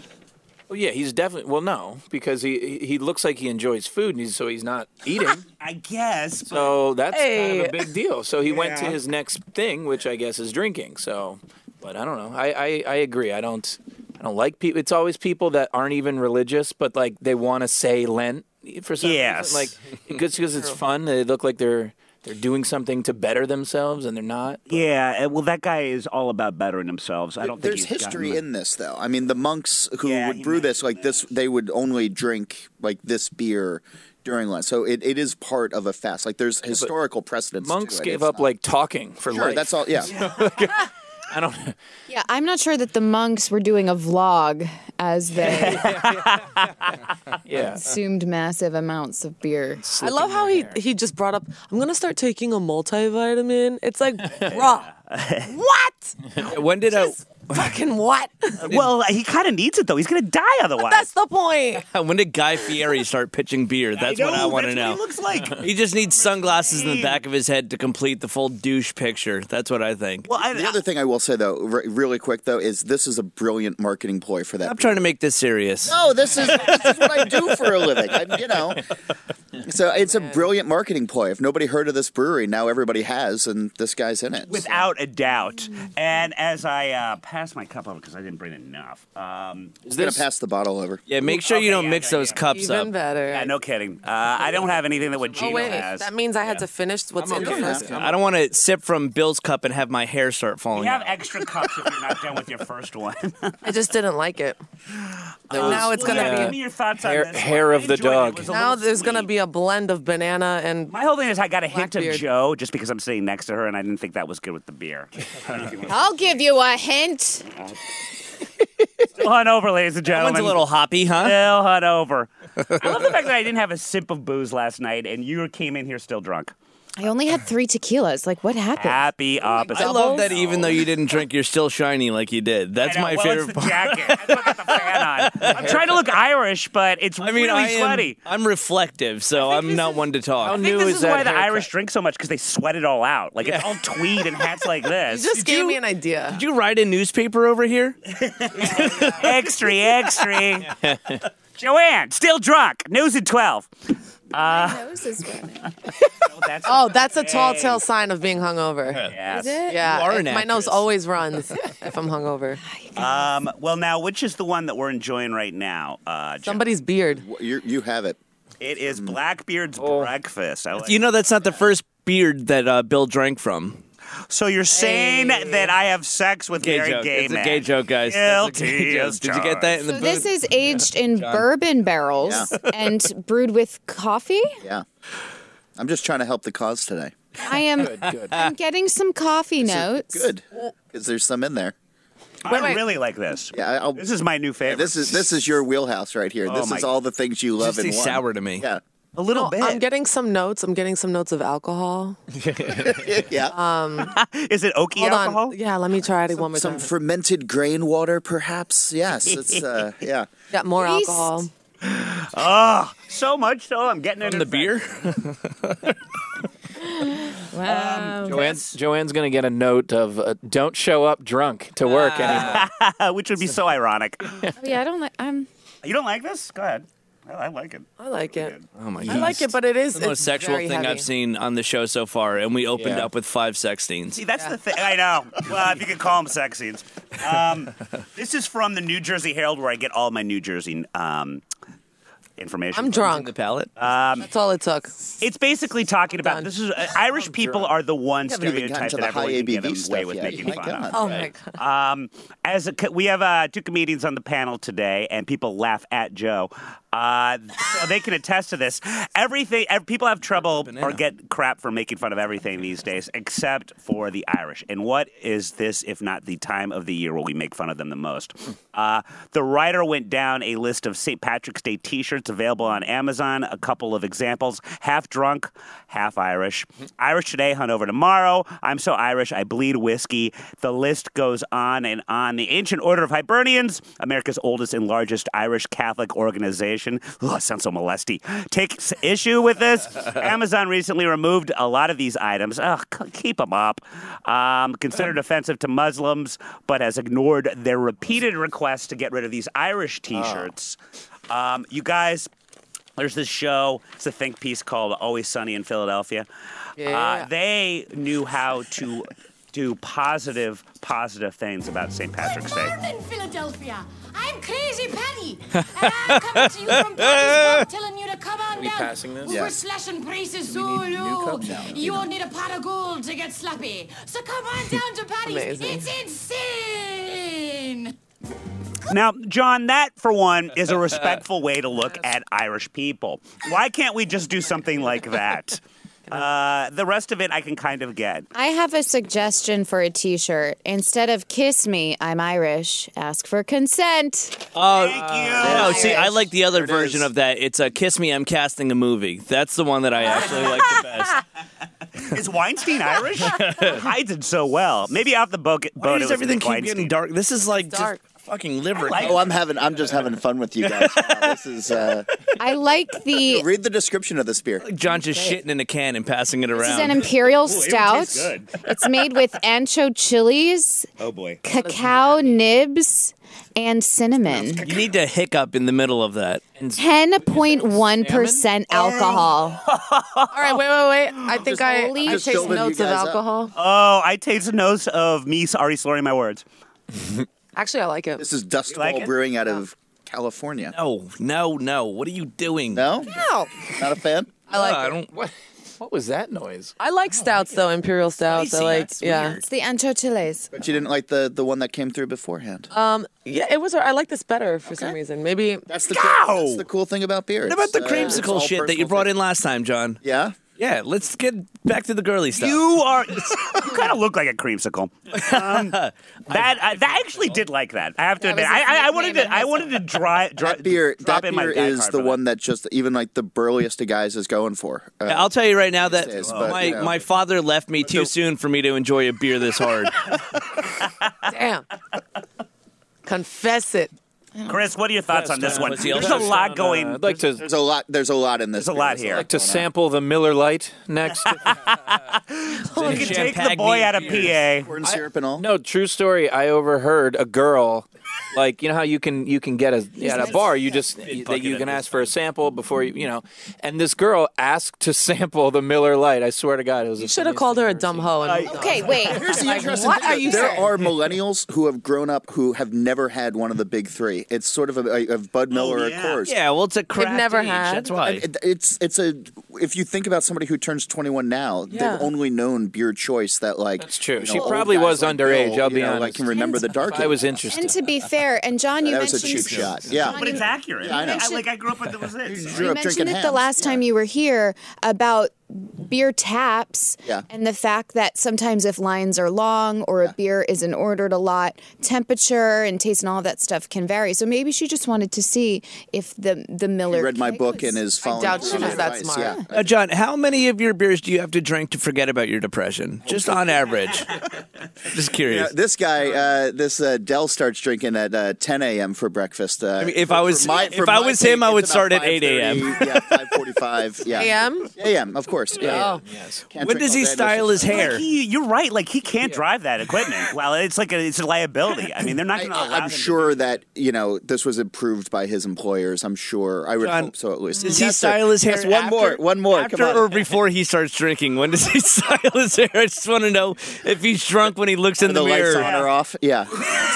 Well, yeah, he's definitely. Well, no, because he he he looks like he enjoys food, and he's, so he's not eating. I guess. So that's kind Hey. of a big deal. So he went to Yeah. his next thing, which I guess is drinking. So, but I don't know. I, I, I agree. I don't I don't like people. It's always people that aren't even religious, but like they want to say Lent for some Yes. reason. Like just because it's fun, they look like they're they're doing something to better themselves, and they're not. Yeah, uh, well, that guy is all about bettering themselves. I don't There's think he's history gotten- in this, though. I mean, the monks who Yeah, would he brew this, like this, they would only drink like this beer during Lent. So it, it is part of a fast. Like there's historical precedence. Monks to it. gave It's up not- like talking for Sure, life. that's all. Yeah. I don't. Yeah, I'm not sure that the monks were doing a vlog as they Yeah. consumed massive amounts of beer. I love how he he just brought up. I'm gonna start taking a multivitamin. It's like, bruh, what? When did I? Fucking what? Well, he kind of needs it though. He's gonna die otherwise. That's the point. When did Guy Fieri start pitching beer? That's what I know, want to that's know. what he looks like. He just needs sunglasses in the back of his head to complete the full douche picture. That's what I think. Well, I, The other thing I will say though, re- really quick though, is this is a brilliant marketing ploy for that. I'm trying to make this serious. No, this is this is what I do for a living. I, you know, So it's a brilliant marketing ploy. If nobody heard of this brewery, now everybody has, and this guy's in it. Without a doubt. And as I uh, pass my cup over, because I didn't bring enough. Um, I'm going to pass the bottle over. Yeah, make sure you Okay, don't yeah, mix yeah, those yeah. cups Even up. better. Yeah, no kidding. Uh, I don't have anything that what Gino Oh wait, has. that means I had to finish what's in the Okay. first I don't want to sip from Bill's cup and have my hair start falling We have out. extra cups if you're not done with your first one. I just didn't like it. was- now it's gonna Yeah, be give me your thoughts on Hair- this. hair one. of I the enjoyed it. dog. It was a now little there's gonna sweet. be a blend of banana and. My whole thing is I got a hint of Blackbeard. Joe just because I'm sitting next to her, and I didn't think that was good with the beer. I don't know if you want I'll give you a hint. Still hungover, ladies and That gentlemen. one's a little hoppy, huh? Still hungover. I love the fact that I didn't have a sip of booze last night, and you came in here still drunk. I only had three tequilas. Like, what happened? Happy opposite. I love that even though you didn't drink, you're still shiny like you did. That's I know. my well, favorite it's the part. jacket. That's what I got the fan on. I'm trying to look Irish, but it's I mean, really I am, sweaty. I'm reflective, so I'm not one to talk. How I think new this is is that why the haircut? Irish drink so much, because they sweat it all out. Like, it's all tweed and hats like You this. just gave me an idea. Did you write a newspaper over here? Extra, extra. Joanne, still drunk. News at twelve. My nose is running. Oh, that's, Oh, that's a tall Hey. tale sign of being hungover. Yes. Is it? Yeah, You are it- an my nose actress. always runs if I'm hungover. Um, well, now, which is the one that we're enjoying right now? Uh, Joe? Somebody's beard. You, you have it. It is Blackbeard's Oh. Breakfast. I like You know that's not the first beard that uh, Bill drank from. So you're saying Hey. that I have sex with Gay married joke. gay it's men? a gay joke, guys. That's a Guilty gay joke. as Did you get that in the So booth? this is aged in bourbon barrels and brewed with coffee. Yeah. I'm just trying to help the cause today. I am. Good. I'm getting some coffee notes. Good. Because there's some in there. I wait. really like this. Yeah, I'll, This is my new favorite. this is this is your wheelhouse right here. Oh this my- is all the things you love Just in say one. sour to me. Yeah. a little No, bit. I'm getting some notes. I'm getting some notes of alcohol. yeah. Is it oaky Hold alcohol? on. Yeah, let me try it one more Some time. fermented grain water, perhaps. Yes. It's uh, yeah. Got more Yeast. alcohol. Oh, so much so I'm getting it. From the beer? Wow. Joanne, Joanne's going to get a note of uh, don't show up drunk to work anymore. Which would be so ironic. Oh, yeah, I don't like. I'm. You don't like this? Go ahead. I, I like it. I like it. Oh my I god. like it, but it is the most it's sexual very thing heavy. I've seen on the show so far, and we opened Yeah. up with five sex scenes. See, that's the thing. I know. Well, if you could call them sex scenes. Um, this is from the New Jersey Herald, where I get all my New Jersey um, information. I'm from. drunk. The palate. That's all it took. It's basically talking about Done. this is uh, Irish people are the one haven't even gotten stereotype to that the everyone high can get A B V away stuff with yet. making My fun God. of. Oh my god. Um, as a, co- we have uh, two comedians on the panel today, and people laugh at Joe. Uh, so they can attest to this. Everything, ev- people have trouble or get crap for making fun of everything these days, except for the Irish. And what is this, if not the time of the year where we make fun of them the most? Uh, the writer went down a list of Saint Patrick's Day T-shirts available on Amazon. A couple of examples: half drunk, half Irish. Irish today, hungover tomorrow. I'm so Irish, I bleed whiskey. The list goes on and on. The Ancient Order of Hibernians, America's oldest and largest Irish Catholic organization. Oh, it sounds so molesty. Takes issue with this. Amazon recently removed a lot of these items. Ugh, c- keep them up. Um, considered offensive to Muslims, but has ignored their repeated requests to get rid of these Irish T-shirts. Um, you guys, there's this show. It's a think piece called Always Sunny in Philadelphia. Yeah. Uh, they knew how to do positive, positive things about Saint Patrick's Day. In Philadelphia, I'm Crazy Patty, and I'm coming to you from Patty's telling you to come on Are we down. passing this? We're Yeah. slashing prices Do we so need new low. cups? No, You won't need a pot of gold to get sloppy. So come on down to Patty's. Amazing. It's insane. Now, John, that, for one, is a respectful way to look at Irish people. Why can't we just do something like that? Uh, the rest of it I can kind of get. I have a suggestion for a T-shirt. Instead of "Kiss me, I'm Irish," ask for consent. Oh, Thank you. no, see, I like the other it version is. of that. It's a Kiss Me, I'm casting a movie. That's the one that I actually like the best. Is Weinstein Irish? Hides it so well. Maybe off the boat. Why boat it does was everything Nick keep Weinstein. getting dark? This is like just Dark. fucking liver. Oh, I'm having. I'm just having fun with you guys. Wow, this is. Uh, I like the. read the description of this beer. John just shitting in a can and passing it around. This is an imperial Ooh, it would stout. taste good. It's made with ancho chilies, Oh boy. cacao nibs, and cinnamon. You need to hiccup in the middle of that. ten point one percent alcohol. All right, wait, wait, wait. I think I, Holy I Just taste building you notes of guys up. alcohol. Oh, I taste notes of me already slurring my words. Actually, I like it. This is Dust like Bowl it? Brewing out of California. No, no, no. What are you doing? No, No. not a fan. I like Uh, I it. don't. What? What was that noise? I like stouts though, imperial stouts. I Spicy, like, that's yeah. weird. It's the ancho chiles. But you didn't like the the one that came through beforehand. Um, yeah, it was. I like this better for some reason. Maybe That's the cool, that's the cool thing about beer. What about the It's, uh, it's creamsicle all shit that you personal brought taste. in last time, John? Yeah. Yeah, let's get back to the girly stuff. You are. You kind of look like a creamsicle. Um, that I, that actually did like that. I have to That admit. was his I, I, I nickname wanted in to. I high wanted to dry, dry, That beer, drop that in my beer guy is card the for one that just even like the burliest of guys is going for. Uh, Yeah, I'll tell you right now that days, but, my you know. my father left me too soon for me to enjoy a beer this hard. damn. Confess it. Chris, what are your thoughts on this one? Was he There's also a lot Uh, going. I'd like to there's a lot. There's a lot in this. There's a beer. lot There's here. like to going on. sample the Miller Lite next. You can take the boy out of P A. Corn syrup and all. No, true story. I overheard a girl, like you know how you can you can get a at a bar. You just that you can ask for a sample before you you know. And this girl asked to sample the Miller Lite. I swear to God, it was. You should have called her a dumb hoe. And Okay, wait. Here's the Like, interesting what thing. are you there saying? are millennials who have grown up who have never had one of the big three. It's sort of a, a, a Bud Miller or yeah. a Coors. Yeah, well, it's a craft never age, had. That's why. It- it's it's a if you think about somebody who turns twenty-one now, Yeah. they've only known beer choice that like That's true. you know, She old probably guys was like underage, Bill, I'll you be know, honest. Like can remember the dark. I was ages. interested. And to be fair, and John, you That was a mentioned cheap shot. Yeah. But it's accurate. Yeah, I know. I, like I grew up with it. Was it? You So. grew You up drinking mentioned it the hams. last time you were here about beer taps Yeah. and the fact that sometimes if lines are long or a beer isn't ordered a lot, temperature and taste and all of that stuff can vary. So maybe she just wanted to see if the the Miller He read my keg book was- and is following. doubt she through was my that advice. smart. Yeah. Uh, John, how many of your beers do you have to drink to forget about your depression? Just on average. Just Yeah, curious. this guy, uh, this uh, Dell starts drinking at uh, ten a.m. for breakfast. Uh, I mean, if for- I was- for my- if for I my was him, I take, would it's about start at eight a.m. five thirty, Yeah, five forty-five. Yeah, A M? A M, of course. Yeah. Oh. Can't When drink does all he day, style that's his just- hair? Like he, you're right. Like he can't drive that equipment. Well, it's like a, it's a liability. I mean, they're not I, going to allow I'm him to sure that you know this was approved by his employers. I'm sure. I would John, hope so at least. Does he Yes, sir. style his hair? Yes, one after, more. One more. After Come on. or before he starts drinking? When does he style his hair? I just want to know if he's drunk when he looks in the, the, lights mirror. on or off. Yeah.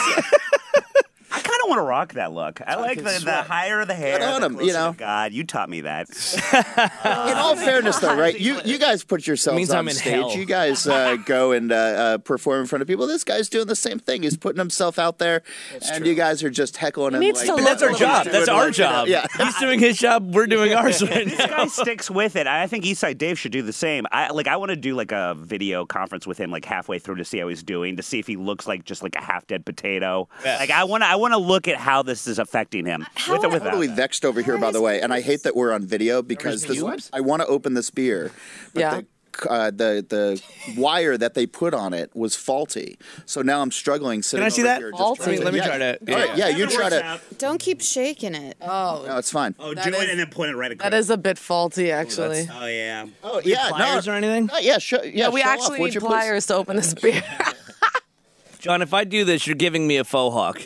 I kind of want to rock that look. I like the, the higher the hair. Good on the him, closer you know. to God, you taught me that. In all fairness, though, right? You you guys put yourselves means on I'm in stage. hell. You guys uh, go and uh, uh, perform in front of people. This guy's doing the same thing. He's putting himself out there, and you guys are just heckling him. needs Like, to But that's our Look, job. he's That's doing our like, you know, job. Yeah. He's doing his job. We're doing ours right This now. guy sticks with it. I think Eastside Dave should do the same. I like. I want to do like a video conference with him, like halfway through, to see how he's doing, to see if he looks like just like a half dead potato. Yeah. Like I want to. I want to look at how this is affecting him, with or I'm without. totally vexed over here, by the way, and I hate that we're on video because this, I want to open this beer, but Yeah. the, uh, the the wire that they put on it was faulty. So now I'm struggling. Sitting Can I see over that? Here just Faulty? trying to- Let me yeah. try to- All right, yeah. yeah, you try to. Don't keep shaking it. Oh, No, it's fine. Oh, That do is- it and then point it right across. that is a bit faulty, actually. Oh yeah. Oh yeah, Pliers no, or anything? no, yeah, show, yeah. Yeah, we show off, actually would need you please? pliers to open this beer. John, if I do this, you're giving me a faux hawk.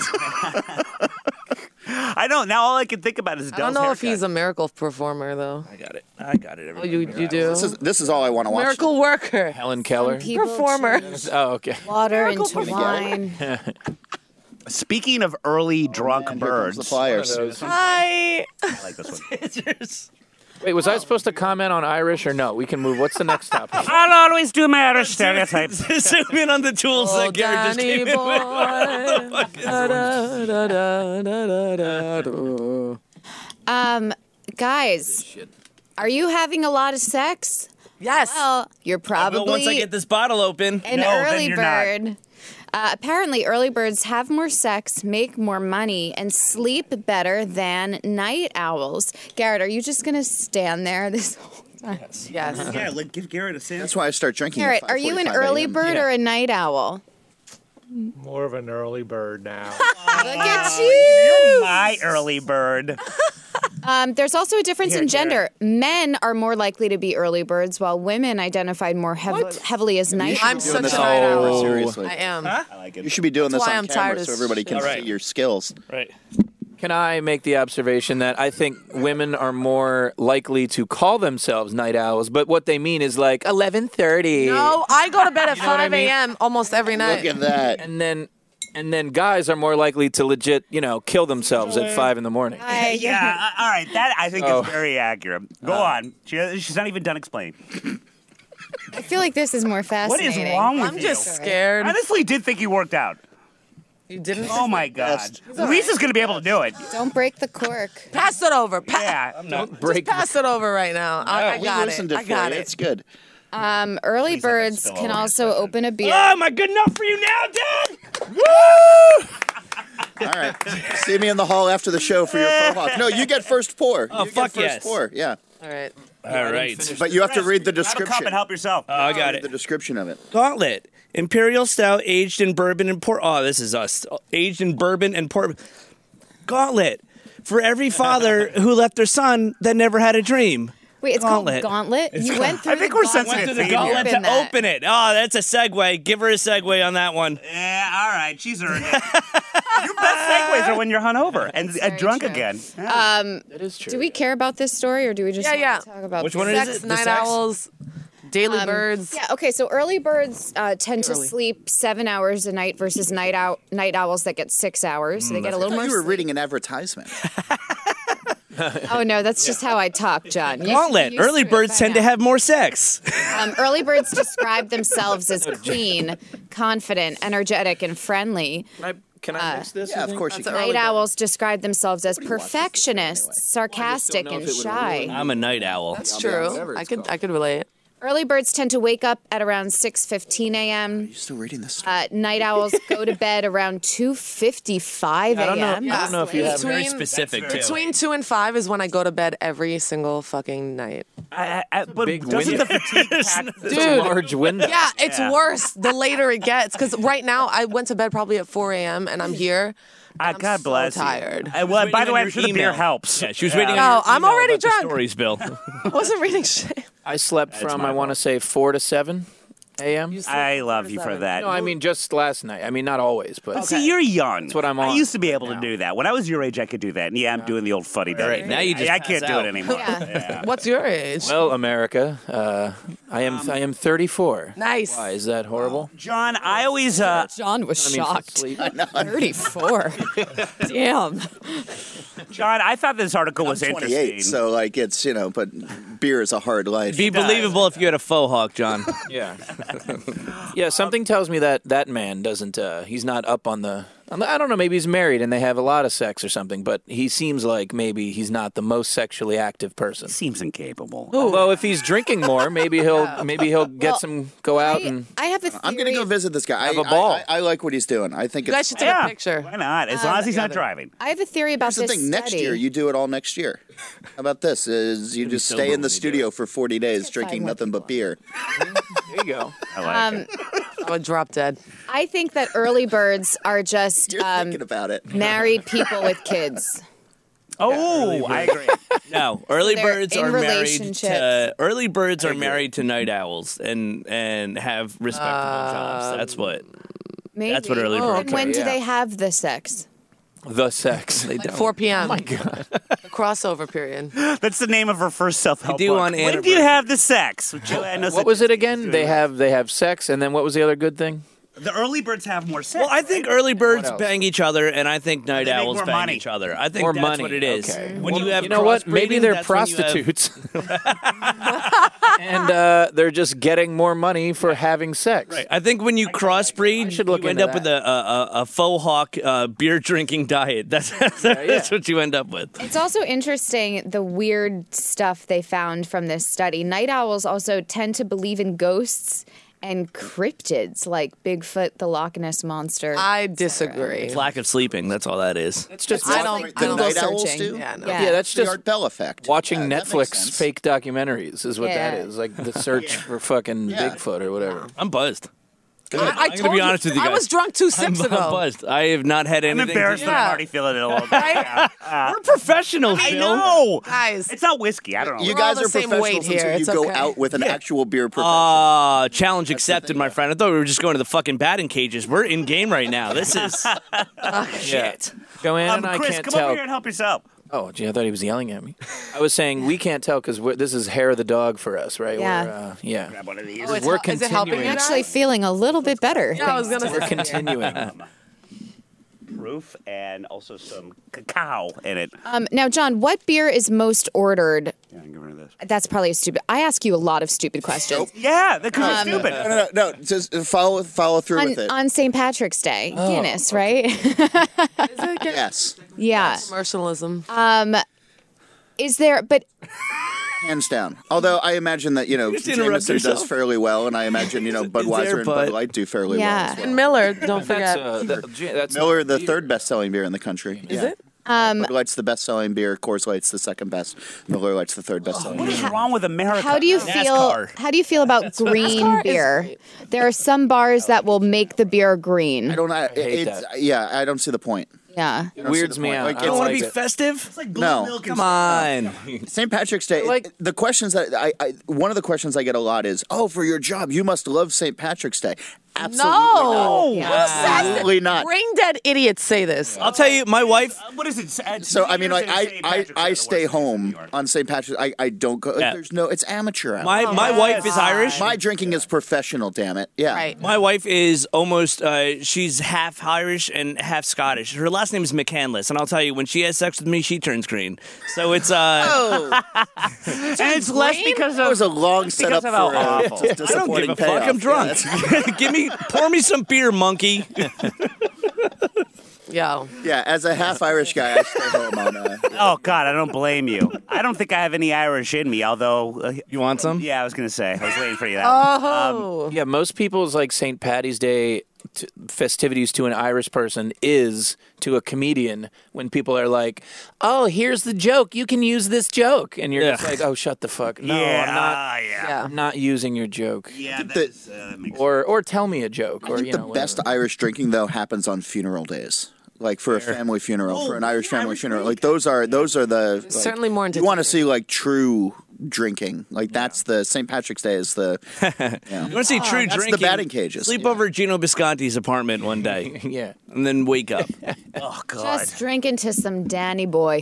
I know. Now all I can think about is I don't Dell's know if haircut. he's a miracle performer, though. I got it. I got it. Oh, you, you do? This is this is all I want to watch. Miracle worker. Helen Keller. People Performer. choose Oh, okay. water Miracle into performer. wine. Speaking of early drunk And here comes birds, the pliers. Hi. I like this one. Wait, was I supposed to comment on Irish or no? We can move. What's the next topic? I'll always do my Irish stereotypes. Zoom in on the tools Oh, that Garrett just Danny came in boy. with. Da, da, da, da, da, da, da. Um, guys, are you having a lot of sex? Yes. Well, you're I probably will once I get this bottle open. an No, then early you're not. bird. Uh, apparently, early birds have more sex, make more money, and sleep better than night owls. Garrett, are you just going to stand there this whole time? Yes. Yeah, like give Garrett a sandwich. That's why I start drinking. Garrett, at are you an five forty-five early a m. bird Yeah. or a night owl? More of an early bird now. Look at you. You're my early bird. Um, there's also a difference Here, in here. gender. Men are more likely to be early birds, while women identified more heav- heavily as night I'm owls. such Such a a night night owl. owl. Seriously. I am. Huh? I like it. You should be doing That's this why on I'm tired camera as so everybody can shit. see Alright. your skills. Right. Can I make the observation that I think women are more likely to call themselves night owls, but what they mean is like eleven thirty. No, I go to bed at You know what I five mean? a.m. almost every night. Look at that. And then and then guys are more likely to legit, you know, kill themselves at five in the morning. I- Yeah, uh, all right. That I think Oh. is very accurate. Go on. She, she's not even done explaining. I feel like this is more What fascinating. is wrong with I'm you? just scared. I honestly did think you worked out. You didn't? Oh my God. Lisa's going to be able to do it. Don't break the cork. Pass it over. Pa- Yeah. Don't break. Just pass it over right now. I, I We got listened it. to I got you. it. It's good. Um, early Please let that birds spill can over. also open a beer. Oh, am I good enough for you now, Dad? All right. See me in the hall after the show for your faux hawk. No, you get first pour. Oh, you fuck get first yes. pour. Yeah. All right. All right. But you have to read the Grab a cup description. and help yourself. Oh, I got Read it. the description of it. Gauntlet. Imperial stout aged in bourbon and port. Oh, this is us. Aged in bourbon and port. Gauntlet. For every father who left their son that never had a dream. Wait, it's Gauntlet. called Gauntlet? You went through I think the we're gauntlet sensing Went a through the theme here. gauntlet Open to that. open it. Oh, that's a segue. Give her a segue on that one. Yeah, all right. She's earned it. Your best segues are when you're hungover and uh, very drunk true. again. Um, That is true. do we care about this story, or do we just Yeah, want yeah. to talk about Which this? one is Sex, it? The night sex? owls, daily Um, birds. Yeah. Okay. So early birds uh, tend to Early. sleep seven hours a night versus night out night owls that get six hours. So they get a I little thought more. you were sleep. reading an advertisement. Oh no, that's just how I talk, John. You- Gauntlet. you're used Early to it birds by tend to now. have more sex. Um, early birds describe themselves as clean, confident, energetic, and friendly. Can I, can I mix this? Yeah, of course you That's can. early Night bird. owls describe themselves as Nobody watches this perfectionists, anyway. sarcastic, know and if it would shy. really- I'm a night owl. That's Yeah, whatever true. it's I could called. I could relate. Early birds tend to wake up at around six fifteen a.m. You still reading this? Uh, night owls go to bed around two fifty-five I don't know. a.m. I don't know if you have. Very Between- specific, too. Between two and five is when I go to bed every single fucking night. I, I, but Big doesn't window. the fatigue pack It's a large window. Yeah, it's Yeah. worse the later it gets. Because right now I went to bed probably at four a.m. and I'm here. Ah, I'm God so bless tired. you. Uh, well, Waiting by the on way, your I'm sure the email. beer helps. Yeah, she was waiting Yeah. on No, your I'm email already about the drunk. stories, Bill. I wasn't reading shit. I slept from my I want to fault. say four to seven a.m. You sleep I four love to you for seven. that. No, I mean just last night. I mean not always, but See, you're young. That's what I'm I on used to be able to now. do that. When I was your age, I could do that. And yeah, I'm doing the old fuddy duddy. Right, now you just I, I pass can't do out. it anymore. Yeah. Yeah. What's your age? Well, America, uh, I am I am thirty-four. Nice. Why is that horrible? John, I always. Uh, John was I mean, for shocked. sleep. thirty-four. Damn. John, I thought this article was twenty-eight, interesting. so like it's you know, but beer is a hard life. Be believable if you had a faux hawk, John. Yeah, yeah. Something tells me that that man doesn't. Uh, he's not up on the. on the- I don't know. Maybe he's married and they have a lot of sex or something. But he seems like maybe he's not the most sexually active person. Seems incapable. Although if he's drinking more, maybe he'll maybe he'll get Well, some go out I, and. I have a theory. I'm gonna go visit this guy. Have I, a ball. I, I, I like what he's doing. I think You guys it's. should take Yeah, a picture. Why not? As long as he's not driving. I have a theory about Here's the this thing. Next study. year, you do it all next year. How about this? Is you just sober stay in when the we do studio for forty days, Find drinking more nothing but beer. There you go. I like Um, it. I would drop dead. I think that early birds are just You're um, thinking about it. married people with kids. Oh, I agree. No, early they're birds in are married relationships. to early birds are married to night owls and and have respectable jobs. That's what. Maybe. That's what early Then birds when are, do yeah. they have the sex? The sex. They Like four p.m. Oh my god. The crossover period. That's the name of her first self-help You do book. on When do you anniversary. have the sex? Joanna What was it again? They have they have sex, and then what was the other good thing? The early birds have more sex. Well, I think early birds else? bang each other, and I think night They make owls more bang money. each other. I think More that's money. what it is. Okay. When you have You know what? Maybe crossbreeding, they're that's when you have- prostitutes, and uh, they're just getting more money for having sex. Right. I think when you crossbreed, should look you end into up with that. a, a, a, a faux hawk uh, beer drinking diet. That's that's, that's what you end up with. It's also interesting the weird stuff they found from this study. Night owls also tend to believe in ghosts and cryptids like Bigfoot, the Loch Ness monster. I disagree. It's lack of sleeping. That's all that is. It's just I don't. The I don't night know. owls searching. do? Yeah, no. Yeah. yeah, that's The just Art Bell effect. watching Yeah, that makes Netflix sense. fake documentaries is what that Yeah. is. Like the search for fucking Yeah. Bigfoot or whatever. I'm buzzed. I, I I'm told gonna be you, honest with you guys. I was drunk two sips I'm, ago. I'm buzzed. I have not had I'm anything. embarrassed to- that I'm already feeling it a little bit. Right? Uh, We're professionals, I Phil. know. Guys, It's not whiskey. I don't know. You We're all guys the are same professionals weight here. until you It's go okay. out with an actual beer professional. Uh, challenge accepted, my friend. I thought we were just going to the fucking batting cages. We're in game right now. This is shit. Joanne Um, and I Chris, can't come tell. over here and help yourself. Oh, gee, I thought he was yelling at me. I was saying we can't tell because this is hair of the dog for us, right? Yeah. We're, uh, yeah. Grab one of these. Oh, it's We're hel- is it helping continuing. you I'm guys? actually feeling a little bit better. Yeah, I was gonna We're say. continuing. Proof and also some cacao in it. Um, now, John, what beer is most ordered? Yeah, I can get rid of this. That's probably a stupid. I ask you a lot of stupid questions Yeah, that could be Um, stupid. No, no, no, no. Just follow, follow through on, with it. on Saint Patrick's Day. Guinness, right? Yes, yeah. Commercialism. Um, is there? But hands down. Although I imagine that you know Just interrupt Jameson does yourself. fairly well, and I imagine you know Budweiser there, and bud. Bud Light do fairly Yeah. well as well. And Miller, don't That's, forget. uh, that, gee, that's Miller, not the beer. third best-selling beer in the country. Is Yeah. it? um, Bud Light's the best-selling beer. Coors Light's the second best. Miller Light's the third best-selling. What beer. is wrong with America? how do you feel? NASCAR. How do you feel about green NASCAR is beer? great. There are some bars that will make the beer green. I don't. I, hate it's, that. Yeah, I don't see the point. Yeah. I don't see Weirds the me point. out. Like, I You don't it's want like to be it. festive? It's like blue No. milk Come and on. Saint Patrick's Day. Like- the questions that I, I, one of the questions I get a lot is, "Oh, for your job, you must love Saint Patrick's Day." Absolutely No. not. Who says that? Absolutely not. Brain dead idiots say this. I'll tell you, my wife. Uh, what is it? Uh, So I mean, like New Year's I, and Saint I, Patrick's Day I are the stay worst days in New home York. on Saint Patrick's. I, I don't go. Yeah. There's no. It's amateur hour. My my wife is Irish. My drinking is professional. Damn it. Yeah. Right. My wife is almost, uh, she's half Irish and half Scottish. Her last name is McCandless, and I'll tell you, when she has sex with me, she turns green. So it's, uh, Oh, And it's less because that of was a long because setup of how for uh, awful. dis- I don't disappointing give a fuck. payoff. I'm drunk. Yeah, that's- Give me, pour me some beer, monkey. Yo. yeah, as a half Irish guy, I stay home on. Uh, Oh God, I don't blame you. I don't think I have any Irish in me. Although, uh, You want some? yeah, I was gonna say I was waiting for you. That Oh. Yeah, most people's like Saint Patty's Day t- festivities to an Irish person is to a comedian when people are like, "Oh, here's the joke. You can use this joke," and you're just Yeah. like, "Oh, shut the fuck." No, yeah, I'm not. ah, yeah, Yeah. I'm not using your joke. yeah. That the- is, uh, that makes Or or tell me a joke. I Or think you the know, best whatever. Irish drinking though happens on funeral days. Like for a family funeral, for an Oh, Irish family Irish funeral, drink. like those are those are the like, certainly more You want to entertaining. see like true drinking, like that's the Saint Patrick's Day is the. You know, You want to see true that's drinking? the batting cages. Sleep yeah. over at Gino Bisconti's apartment one day, Yeah. and then wake up. Oh God. Just drink into some Danny Boy.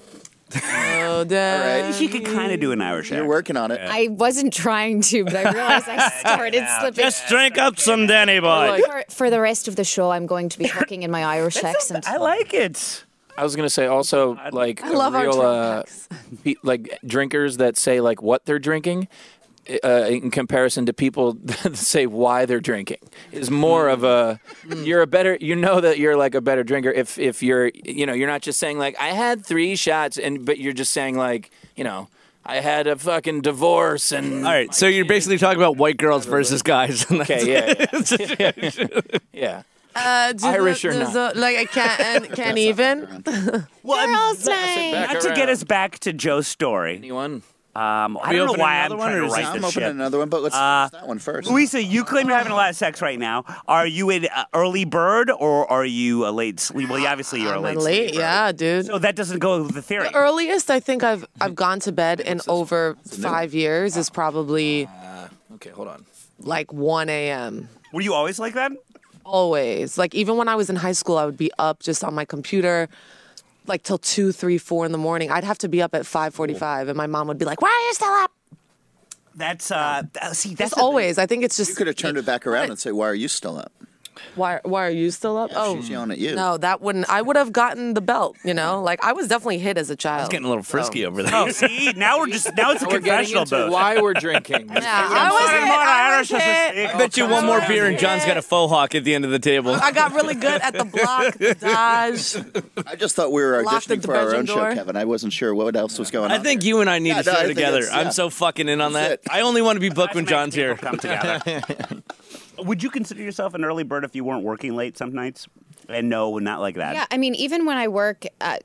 Oh, damn. She could kind of do an Irish You're accent. working on it. I wasn't trying to, but I realized I started slipping. Just drink up some Danny Boy. For, for the rest of the show, I'm going to be talking in my Irish accent. I like it. I was gonna say also like I a love our real drunk uh, hacks. pe- like drinkers that say like what they're drinking. Uh, in comparison to people that say why they're drinking is more of a you're a better you know that you're like a better drinker if if you're you know you're not just saying like I had three shots and but you're just saying like you know I had a fucking divorce and All right, so you're basically talking about white girls versus guys. and that's- okay yeah yeah, yeah. Uh, does Irish the- or does not. the- like I can't can't even. Well, Girls' not, night. not to get us back to Joe's story. Anyone? Um, I we don't know opening why I'm another one, trying or to is write I'm this opening shit. another one, but let's Uh, finish that one first. Louisa, you claim you're having a lot of sex right now. Are you an uh, early bird or are you a late sleep? Well, obviously you're I'm a late, late, sleeper. yeah, dude. So that doesn't go with the theory. The earliest I think I've I've gone to bed in over five years is probably Okay, hold on. like one a.m. Were you always like that? Always. Like even when I was in high school, I would be up just on my computer, like till two, three, four in the morning. I'd have to be up at five forty-five, and my mom would be like, "Why are you still up?" That's uh, th- see, that's That's the thing. always. I think it's just. You could have turned it back around and say, "Why are you still up?" Why? Why are you still up? Yeah, oh, she's yelling at you. No, that wouldn't. I would have gotten the belt. You know, like I was definitely hit as a child. It's getting a little frisky over there. Oh, see, now we're just now it's a We're getting confessional into booth. why we're drinking. Yeah, I was hit. I was hit. I bet you one more beer and John's got a faux hawk at the end of the table. I got really good at the block, the dodge. I just thought we were Locked auditioning the for our bedroom own door. show, Kevin. I wasn't sure what else was going on. I think there. you and I need Yeah, to no, I share think together. it's- I'm yeah. so fucking in on that. That's it. I only want to be booked when John's here. Come together. Would you consider yourself an early bird if you weren't working late some nights? And no, not like that. Yeah, I mean, even when I work at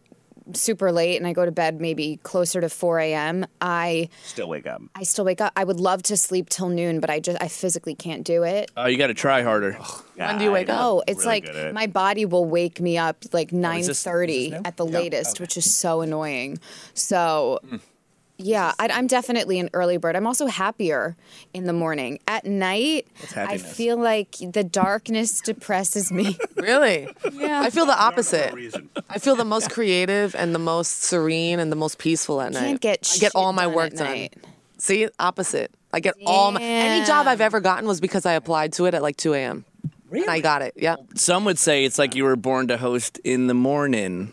super late and I go to bed maybe closer to four a.m., I Still wake up. I still wake up. I would love to sleep till noon, but I just I physically can't do it. Oh, you got to try harder. When do you wake up? Oh, it's Really like good at it. my body will wake me up like nine this- thirty is this new? at the latest, which is so annoying. So, yeah, I, I'm definitely an early bird. I'm also happier in the morning. At night, I happiness? feel like the darkness depresses me. Really? Yeah. I feel the opposite. Reason. I feel the most creative and the most serene and the most peaceful at night. Can't get I get all shit my done work at done. night. See, opposite. I get all my any job I've ever gotten was because I applied to it at like two a.m. Really? And I got it. Yep. Some would say it's like you were born to host in the morning.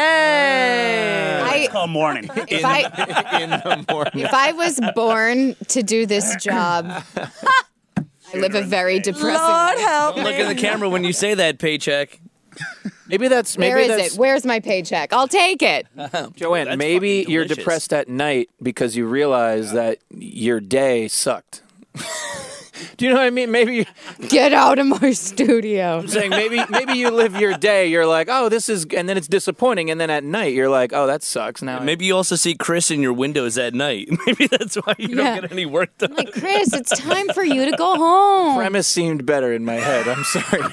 Hey. I, Call morning. if I in the morning. if I was born to do this job, I live a very depressing Lord life. help Look me. in the camera when you say that, paycheck. Maybe that's maybe Where is that's it? Where's my paycheck? I'll take it. Joanne. That's Maybe fucking you're delicious. depressed at night because you realize that your day sucked. Do you know what I mean? Maybe you, Get out of my studio. I'm saying maybe maybe you live your day. You're like, oh, this is, and then it's disappointing, and then at night you're like, oh, that sucks. Now I- Maybe you also see Chris in your windows at night. Maybe that's why you Yeah. don't get any work done. Like, Chris, it's time for you to go home. premise seemed better in my head. I'm sorry.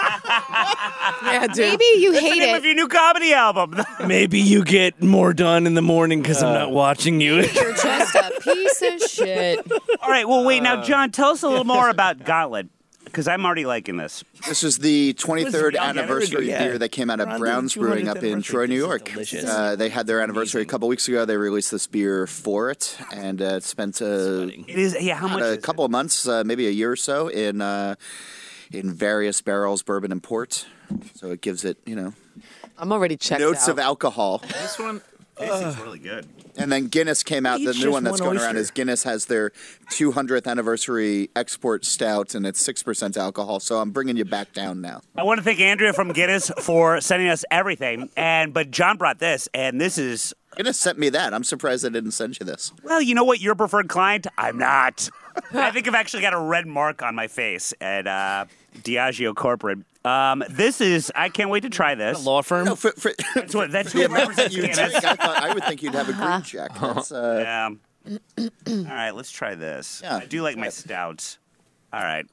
Yeah, dude. Maybe you That's the hate name of it. your new comedy album. Maybe you get more done in the morning because I'm not watching you. You're just a piece of shit. All right. Well, wait. Now, John, tell us a little more about Gauntlet, because I'm already liking this. This is the twenty-third Yeah, anniversary yeah. beer that came out of We're on the Brown's Brewing up in two hundredth Troy, New York. anniversary. This is Uh, they had their anniversary a couple weeks ago. They released this beer for it, and uh, it spent uh, It is. Yeah. How much? a is it? couple of months, uh, maybe a year or so, in uh, in various barrels, bourbon and port. So it gives it, you know, I'm already checked notes out. of alcohol. This one. This is really good. And then Guinness came out. The Each new just one that's one going around oyster. is Guinness has their two hundredth anniversary export stout, and it's six percent alcohol. So I'm bringing you back down now. I want to thank Andrea from Guinness for sending us everything. And but John brought this, and this is. Guinness sent me that. I'm surprised they didn't send you this. Well, you know what? Your preferred client? I'm not. I think I've actually got a red mark on my face at uh, Diageo Corporate. Um, this is. I can't wait to try this. Law firm? No, for, for, That's what. That's the who amount represents you Guinness. drink, I thought I would think you'd have a green check. That's, uh, Yeah. All right, let's try this. Yeah. I do like my stouts. All right.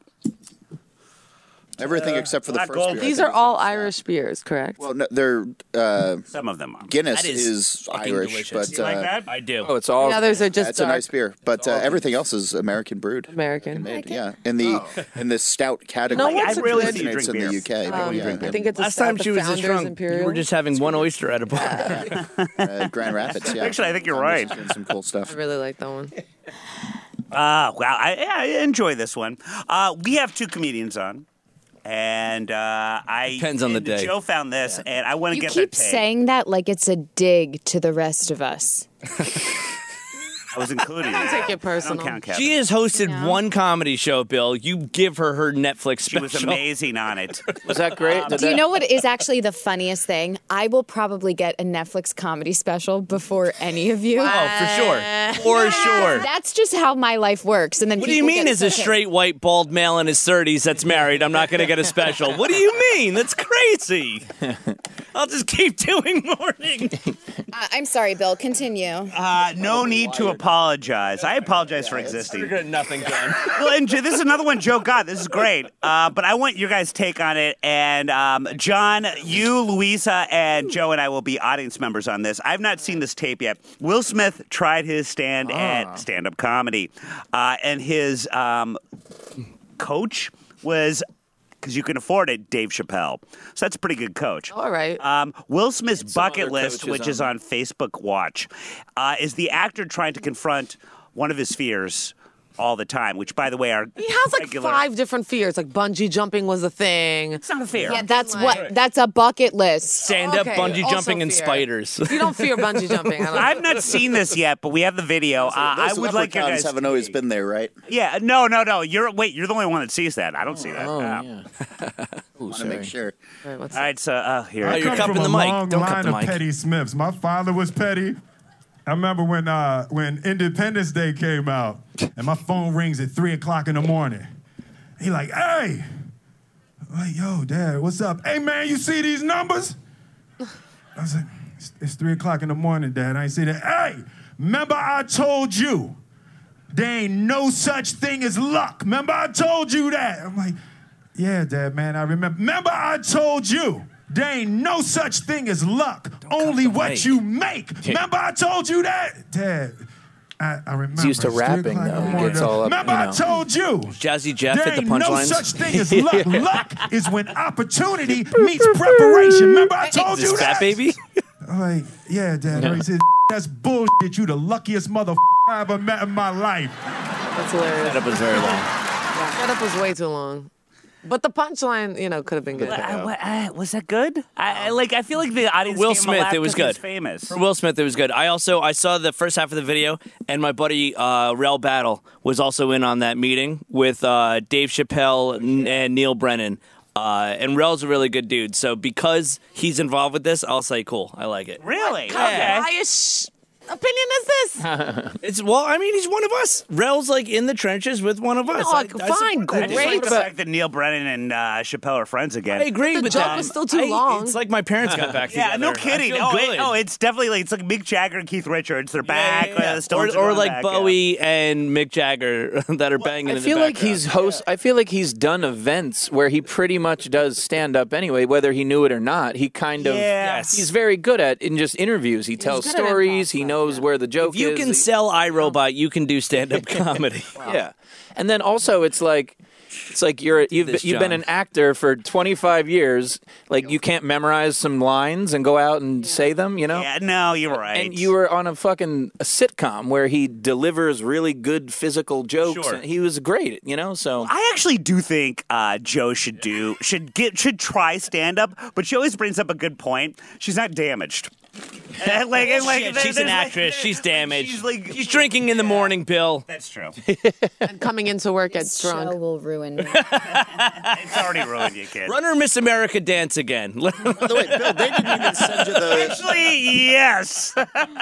everything except for the Black first Gold. beer. I These think are is all stout. Irish beers, correct? Well, no, they're uh, Some of them are. Guinness That is is, fucking Irish, delicious. but You like uh, that? I do. Oh, it's all. The others are just that's a dark nice beer. But uh, everything else is American brewed. American. Made, yeah, in the in the stout category. No, what's I a really good- see you originates drink in the beer. U K. Um, but yeah, I think it's a Last stout, time the she was this Founders drunk, Imperial. you were just having one oyster at a bar. uh, Grand Rapids. Yeah, Actually, I think you're Founders right. is doing some cool stuff. I really like that one. Ah, wow. I, I enjoy this one. Uh, we have two comedians on. And uh, I Depends on the and day. Joe found this, and I want to You get keep their take. saying that like it's a dig to the rest of us. I was including. Don't take it I don't personal. count Kevin. She has hosted No. one comedy show, Bill. You give her her Netflix She special. was amazing on it. Was that great? Did Do you that- know what is actually the funniest thing? I will probably get a Netflix comedy special before any of you. Oh, for sure. For sure. That's just how my life works. And then What do you people mean get as a such straight white bald male in his thirties that's married, I'm not going to get a special? What do you mean? That's crazy. I'll just keep doing morning. Uh, I'm sorry, Bill. Continue. Uh, no need to apologize. I apologize for existing. You're getting nothing done. Well, and Jo- this is another one Joe got. This is great. Uh, but I want your guys' take on it. And um, John, you, Louisa, and Joe and I will be audience members on this. I've not seen this tape yet. Will Smith tried his stand at stand-up comedy. Uh, and his um, coach was, because you can afford it, Dave Chappelle. So that's a pretty good coach. All right. Um, Will Smith's some bucket other list, coaches which on is on Facebook Watch, uh, is the actor trying to confront one of his fears all the time, which, by the way, are He has like regular. five different fears. Like bungee jumping was a thing. It's not a fear. Yeah, that's Like- what. That's a bucket list. Stand up, Okay, bungee also jumping, and fear. spiders. You don't fear bungee jumping. I don't I've not seen this yet, but we have the video. Uh, I Those would like you leprechauns guys. haven't always been there, right? Yeah, no, no, no. You're wait. You're the only one that sees that. I don't see that. Oh, Uh, yeah. Ooh, Want to sorry. make sure. All right, what's All right, so uh, here. Oh, it you're goes. cupping from the a mic. long Don't line cup the of mic. petty Smiths. My father was petty. I remember when uh, when Independence Day came out, and my phone rings at three o'clock in the morning. He like, hey, I'm like, yo, Dad, what's up? Hey, man, you see these numbers? I was like, It's, it's three o'clock in the morning, Dad. I ain't say that. Hey, remember I told you there ain't no such thing as luck. Remember I told you that. I'm like, yeah, Dad, man, I remember. Remember I told you there ain't no such thing as luck. Only what mic. you make. Remember I told you that? Dad, I, I remember. He's used to It's three rapping, o'clock in the though. morning. Gets all up, Remember you I know. told you. Jazzy Jeff There at the ain't no punchlines. such thing as luck. Luck is when opportunity meets preparation. Remember I told Is you this that? Fat Baby? I'm like, yeah, Dad. No. He said, that's bullshit. You the luckiest mother I ever met in my life. That's hilarious. Setup was very long. Setup was way too long. But the punchline, you know, could have been good. I- what- I- was that good? I, I like. I feel like the audience. Will gave him a Smith, laugh it was 'cause he's good. Famous. For Will Smith, it was good. I also I saw the first half of the video, and my buddy uh, Rel Battle was also in on that meeting with uh, Dave Chappelle n- and Neil Brennan. Uh, and Rel's a really good dude, so because he's involved with this, I'll say cool. I like it. Really? What biased opinion is this? It's well, I mean, he's one of us. Rel's like in the trenches with one of us. No, I- like, I fine, support that. I just Great. like the fact that Neil Brennan and uh, Chappelle are friends again. I agree The with joke that. was still too I- long. It's like my parents got back Yeah, together. no I kidding. feel Oh, good. it, oh, it's definitely like it's like Mick Jagger and Keith Richards. They're back. Yeah, yeah, yeah. Uh, the Stones or are or going like back, yeah. Bowie and Mick Jagger that are banging. I in feel the like background. he's host. I feel like he's done events where he pretty much does stand up anyway, whether he knew it or not. He kind of Yes. he's very good at in just interviews. He tells good at improv stories. He stuff, knows yeah. where the joke If you is. can He- sell iRobot, you can do stand-up comedy. Yeah, and then also it's like it's like you're you've this, you've been John. an actor for twenty-five years. Like you can't memorize some lines and go out and say them. You know. Yeah, no, you're right. And you were on a fucking a sitcom where he delivers really good physical jokes. Sure. And he was great, you know. So I actually do think uh, Joe should do should get should try stand up, but she always brings up a good point. She's not damaged. And like, and like, Shit, there- she's an there's like- actress. She's damaged. She's like, She's drinking in the morning, Bill. that's true. And coming into work at This show drunk. will ruin me. It's already ruined you, kid. Run her Miss America dance again. By the way, Bill, they didn't even send you the. Actually, yes.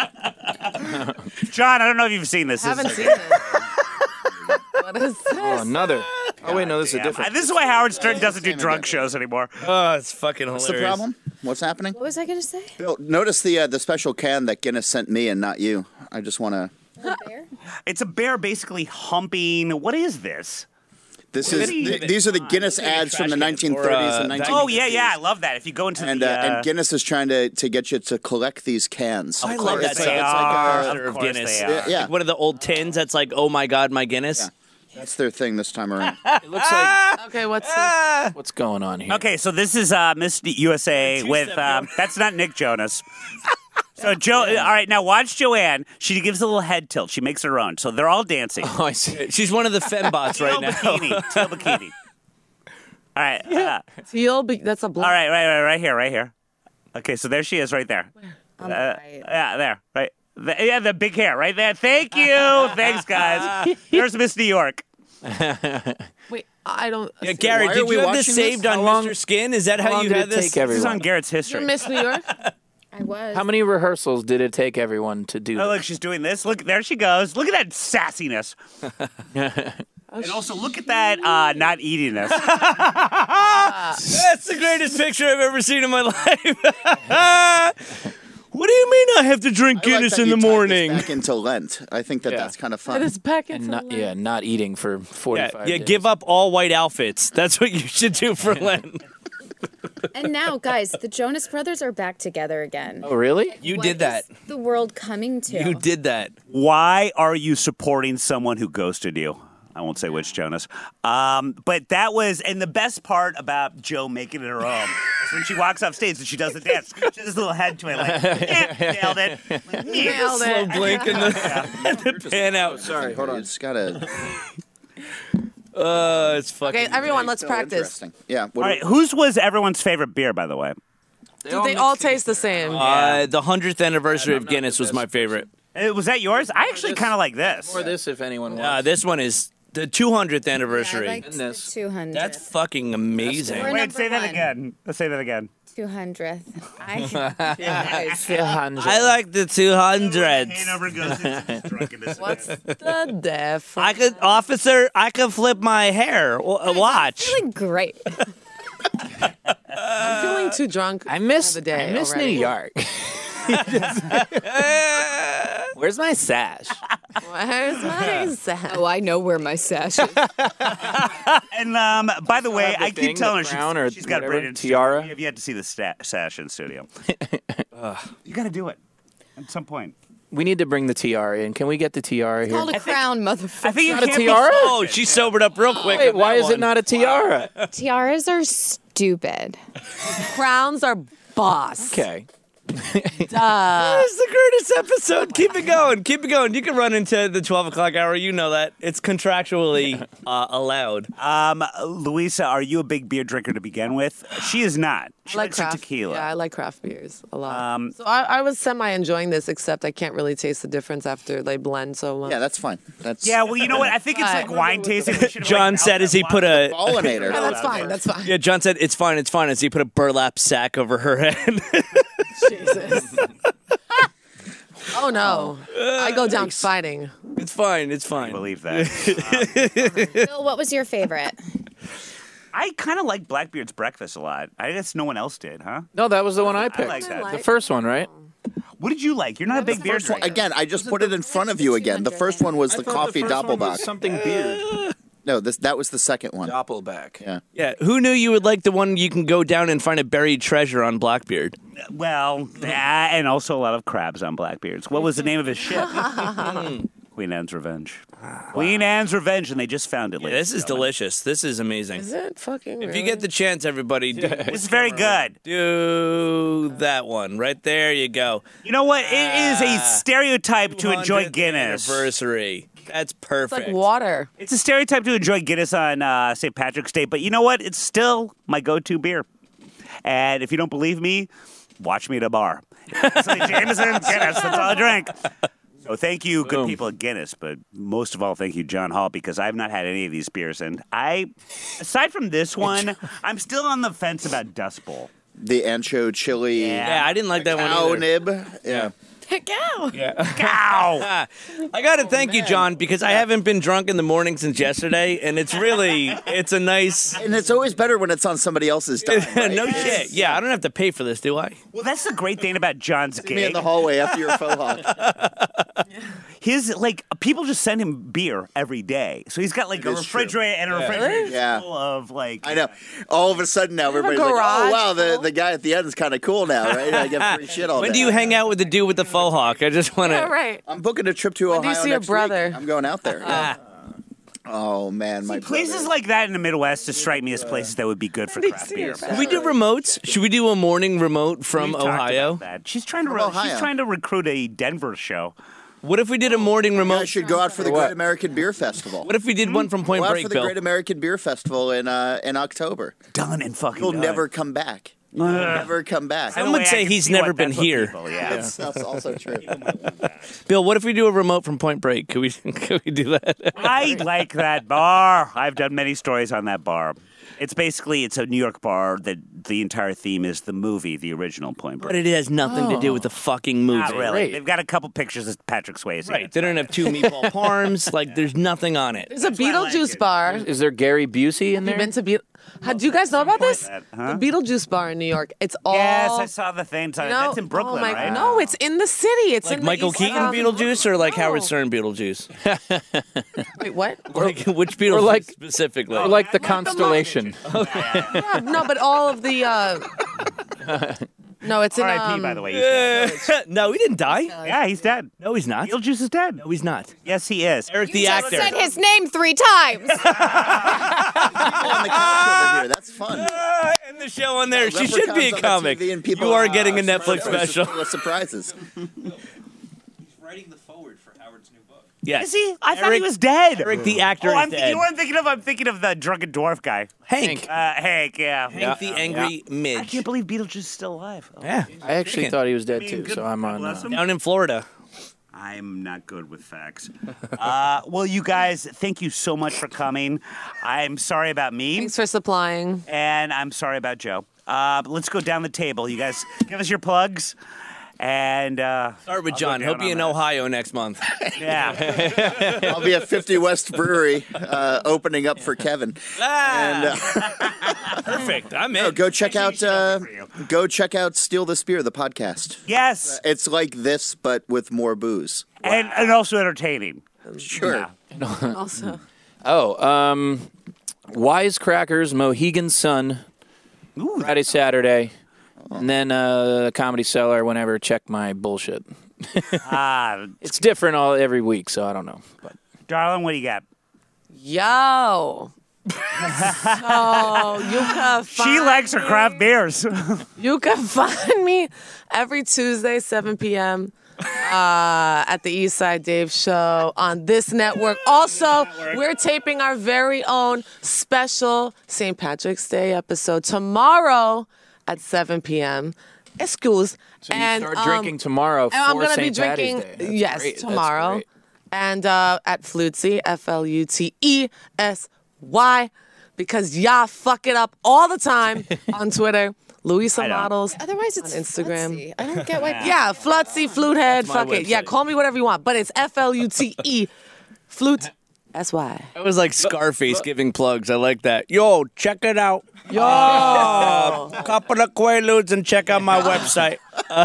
John, I don't know if you've seen this. I This haven't is- seen it. What is this? oh, another. Oh wait, no, this is a Damn. different. This is why Howard Stern doesn't do drunk shows anymore. Oh, it's fucking hilarious. What's the problem? What's happening? What was I going to say? Bill, notice the uh, the special can that Guinness sent me and not you. I just want to. A bear? It's a bear basically humping. What is this? This What is do you- th- these are the Guinness ads from the nineteen thirties Or, uh, and nineteen Oh fifties. yeah, yeah, I love that. If you go into And the uh, and Guinness is trying to, to get you to collect these cans. I Of love course. that It's stuff. like- It's it's like, like uh, a poster of of course Guinness. they are. Yeah, yeah. Like one of the old tins that's like, oh my God, my Guinness. That's their thing this time around. It looks like Okay, what's this? what's going on here. Okay, so this is uh, Miss U S A with um, that's not Nick Jonas. So Joe, all right, now watch Joanne. She gives a little head tilt. She makes her own. So they're all dancing. Oh, I see. She's one of the fembots right Teal now. bikini, teal bikini. All right, uh, Teal, be- that's a black. all right, right, right, right here, right here. Okay, so there she is, right there. On Uh, the right. yeah, there, right. The, yeah, the big hair, right there. Thank you, thanks, guys. There's Miss New York. Wait, I don't. Yeah, Gary, Why are did we you have this watching saved this? on How long- Mister Skin? Is that how, how long you did had it this? take This is everyone? on Garrett's You're history. Miss New York? I was. How many rehearsals did it take everyone to do? Oh, this? look, she's doing this. Look, there she goes. Look at that sassiness. And also, look at that uh, not eating this. That's the greatest picture I've ever seen in my life. What do you mean I have to drink I like Guinness that in you the tied this morning? back into Lent. I think that Yeah. that's kind of It fun. is back and into not Lent. yeah, not eating for Yeah, forty-five. yeah days. give up all white outfits. That's what you should do for Lent. And now, guys, the Jonas Brothers are back together again. Oh, really? You What did that. is the world coming to? You did that. Why are you supporting someone who ghosted you? I won't say which Jonas. Um, but that was, and the best part about Joe making it her own is when she walks off stage and she does the dance. She has this little head to it, like, eh, nailed it. Like, Nailed Slow it. blink and the, the pan out. Sorry, hold on. It's got to. Uh, it's fucking. Okay, everyone, let's practice. Interesting. Yeah. All What right, whose was everyone's favorite beer, by the way? Do they all taste the same? Uh, the hundredth anniversary of Guinness was my favorite. Uh, Was that yours? I actually kind of like this. Or this, if anyone wants. Uh, this one is the two hundredth Yeah, I anniversary. liked the Goodness. two hundred. That's fucking amazing. We're Wait, number say that one. again. Let's say that again. two hundredth. I, I like the two hundreds. Hanover goes into drunkenness. What's the def? I could, officer, I could flip my hair. W- uh, Watch. feeling great. I'm feeling too drunk. I miss the day I miss already. New York. Where's my sash? Where's my sash? Oh, I know where my sash is. And um, by the way, have the I thing, keep telling the her crown she's, or she's got whatever, British tiara? We have yet to see the sta- sash in studio. You got to do it at some point. We need to bring the tiara in. Can we get the tiara here? Called a crown, motherfucker. I think Not it a can't be tiara? Oh, she sobered up real quick. Wait, on why that is it one. not a tiara? Tiaras are stupid. Crowns are boss. Okay. Duh. This is the greatest episode. Keep it going. Keep it going. You can run into the twelve o'clock hour. You know that. It's contractually uh, allowed. Um, Louisa, are you a big beer drinker to begin with? She is not. She I like likes her craft. tequila. Yeah, I like craft beers a lot. Um, so I, I was semi enjoying this, except I can't really taste the difference after they blend so much. Yeah, that's fine. That's Yeah, well, you know what? I think it's like wine tasting. We should have, John like, said as he put a. pollinator. Yeah, that's fine. That's fine. Yeah, John said it's fine. It's fine as he put a burlap sack over her head. Jesus. Oh no! I go down fighting. It's fine. It's I fine. believe that. Bill, what was your favorite? I kind of like Blackbeard's breakfast a lot. I guess no one else did, huh? No, that was the one I I picked. like that. The first one, right? What did you like? You're not a big beer First one, drinker. again, I just put it in front of you again. The first one was the coffee doppelbock. Something beard. No, this that was the second one. Doppelback. Yeah. Yeah. Who knew you would like the one you can go down and find a buried treasure on Blackbeard? Well, that, and also a lot of crabs on Blackbeard's. What was the name of his ship? Queen Anne's Revenge. Queen Anne's Revenge, and they just found it. Yeah, ladies this and is gentlemen. delicious. This is amazing. Is it fucking? If really? you get the chance, everybody, do, It's very good. do that one right there. You go. You know what? It is a stereotype to enjoy two hundredth Guinness. Anniversary. That's It's perfect. like water. It's a stereotype to enjoy Guinness on uh, Saint Patrick's Day, but you know what? It's still my go-to beer. And if you don't believe me, watch me at a bar. It's like Jameson, Guinness, that's all I drink. So thank you, good Boom. people at Guinness, but most of all, thank you, John Hall, because I've not had any of these beers. And I, aside from this one, I'm still on the fence about Dust Bowl. The ancho chili. Yeah, I didn't like that one Cow either. nib. Yeah. Cow. Cow! I got to thank you, John, because I haven't been drunk in the morning since yesterday, and it's really, it's a nice. And it's always better when it's on somebody else's dime. Right? No shit. Yeah, I don't have to pay for this, do I? Well, that's the great thing about John's Me in gig. the hallway after your faux hawk. His, like, people just send him beer every day. So he's got, like, a is true. refrigerator and a refrigerator Yeah. full of, like... I know. All of a sudden now everybody's like, oh, garage wow, the, full? the guy at the end is kind of cool now, right? I get free shit all When day. do you hang out with the dude with the faux hawk? I just want to. All right. I'm booking a trip to When Ohio do you see your next brother? week. I'm going out there. yeah. Oh, man, my Places brother. like that in the Midwest just strike me as places that would be good for craft beer. Should we do remotes? Should we do a morning remote from We've talked Ohio? about that. She's trying to From re- Ohio. she's trying to recruit a Denver show. What if we did a morning You remote? guys should go out for the what? Great American Beer Festival. What if we did one from Point Go out Break, for the Bill? Great American Beer Festival in uh, in October. Done and fucking You'll done. never come back. You'll never come back. Some By the would way, say I can he's see never what- been that's what here. people- yeah. That's, that's also true. Bill, what if we do a remote from Point Break? Could we? Could we do that? I like that bar. I've done many stories on that bar. It's basically it's a New York bar that the entire theme is the movie, the original Point Break. But it has nothing to do with the fucking movie. Not really. Great. They've got a couple pictures of Patrick Swayze. Right. They don't have two meatball parms. Like, there's nothing on it. There's a why I like Beetlejuice it. bar. Is there Gary Busey in You there? been to Beetle? How, do you guys know about this? that, huh? The Beetlejuice bar in New York. It's all. Yes, I saw the thing. You know, That's in Brooklyn, oh my, right? No, it's in the city. It's Like in Michael the Keaton um, Beetlejuice or like no. Howard Stern Beetlejuice? Wait, what? Like, which Beetlejuice like- specifically? Or like the Constellation. Yeah, no, but all of the. Uh, no, it's in. R I P, Um, by the way. He's dead. no, he didn't die. Yeah, he's dead. No, he's not. Beetlejuice is dead. No, he's not. Yes, he is. Eric the You actor. just said his name three times. On the couch over here. That's fun. Ah, end the show on there. She should be a Leprechauns on the comic. T V and people, You are uh, getting a Netflix surprises, special. full of surprises. Writing the forward for Howard's new book. Yes. Is he? I thought Eric- he was dead. Eric the actor Oh, is I'm dead. thinking, you know what I'm thinking of? I'm thinking of the drunken dwarf guy. Hank. Uh, Hank, yeah. Hank the angry I midge. can't believe Beetlejuice is still alive. Oh. Yeah. I actually Chicken. thought he was dead mean, too, good- so I'm God on. bless Uh, him. Down in Florida. I'm not good with facts. uh, well, you guys, thank you so much for coming. I'm sorry about me, Thanks for supplying. and I'm sorry about Joe. Uh, but let's go down the table. You guys, give us your plugs. And uh, Start with I'll go John. down He'll be on in that. Ohio next month. Yeah. I'll be at fifty West Brewery uh, opening up for Kevin. And, uh, Perfect. I'm in. no, go check out uh, go check out Steal This Beer, the podcast. Yes. It's like this, but with more booze. And, and also entertaining. Sure. Also. Oh, um, Wisecrackers, Mohegan Sun, Friday, Saturday, and then uh, Comedy Cellar whenever. Check my bullshit. Ah, It's different all every week, so I don't know. But darling, what do you got? Yo. So you can find She likes her craft beers. You can find me every Tuesday, seven p.m. Uh, at the Eastside Dave Show on this network. Also, we're taping our very own special Saint Patrick's Day episode tomorrow at seven p.m. Excuse. So you and, start um, drinking tomorrow and I'm for gonna Saint be Patty's drinking, Day. That's yes, great. That's tomorrow. great. And uh, at Flutesy, F L U T E S Y, because y'all fuck it up all the time on Twitter. Louisa I don't. Models. Otherwise, it's on Instagram. Flutzy. I don't get why. Yeah, Flutsy, Flute Head, my fuck it. Yeah, website. call me whatever you want, but it's F L U T E, Flute, S Y. That was like Scarface giving plugs. I like that. Yo, check it out. Yo! Uh, couple of Quaaludes and check out my website.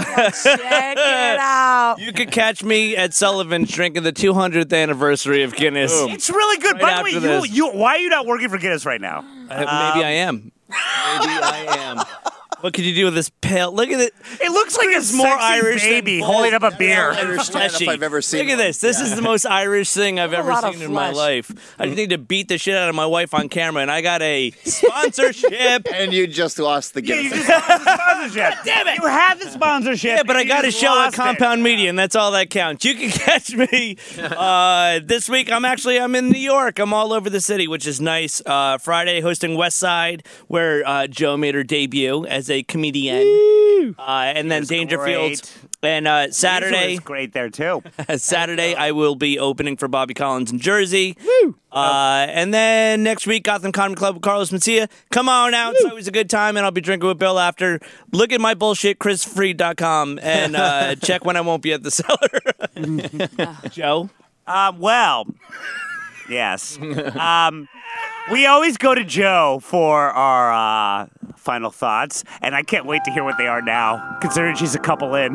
Check it out. You can catch me at Sullivan's drinking the two hundredth anniversary of Guinness. It's really good. Right By the way, after you, this. you, why are you not working for Guinness right now? Uh, maybe I am. Maybe I am. What could you do with this pale? Look at it. It looks like a It's more sexy Irish baby than holding up a bold. beer. I don't understand if Fleshy. I've ever seen Look at one. this. This is the most Irish thing I've A ever lot of seen in my flesh. life. I just need to beat the shit out of my wife on camera, and I got a sponsorship. And you just lost the Yeah, Guinness. you just had the sponsorship. Damn it. You had the sponsorship. Yeah, but I and got you a just show at lost it. Compound Media, and that's all that counts. You can catch me uh, this week. I'm actually I'm in New York. I'm all over the city, which is nice. Uh, Friday, hosting West Side, where uh, Joe made her debut as a comedian, uh, and then was Dangerfield. great. And uh, Lisa Saturday, was great there too. Saturday, I will be opening for Bobby Collins in Jersey. Woo! Uh, and then next week, Gotham Comedy Club with Carlos Mencia. Come on out. It's always a good time, and I'll be drinking with Bill after. Look at my bullshit, chris freed dot com, and uh, check when I won't be at the cellar. Joe? Um, well, yes. Um, we always go to Joe for our uh, final thoughts, and I can't wait to hear what they are now, considering she's a couple in.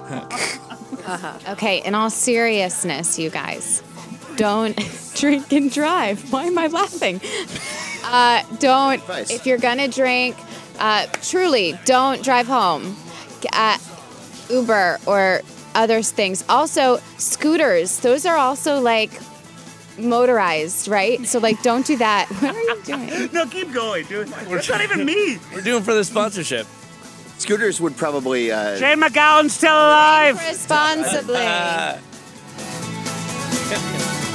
Okay, in all seriousness, you guys, don't drink and drive. Why am I laughing? Uh, don't, Advice. if you're gonna drink, uh, truly, don't drive home. Uh, Uber or other things. Also, scooters, those are also like motorized, right? So, like, don't do that. What are you doing? No, keep going, dude. It's not even me. We're doing for the sponsorship. Scooters would probably. Uh, Shane McGowan's still alive. Responsibly. Uh,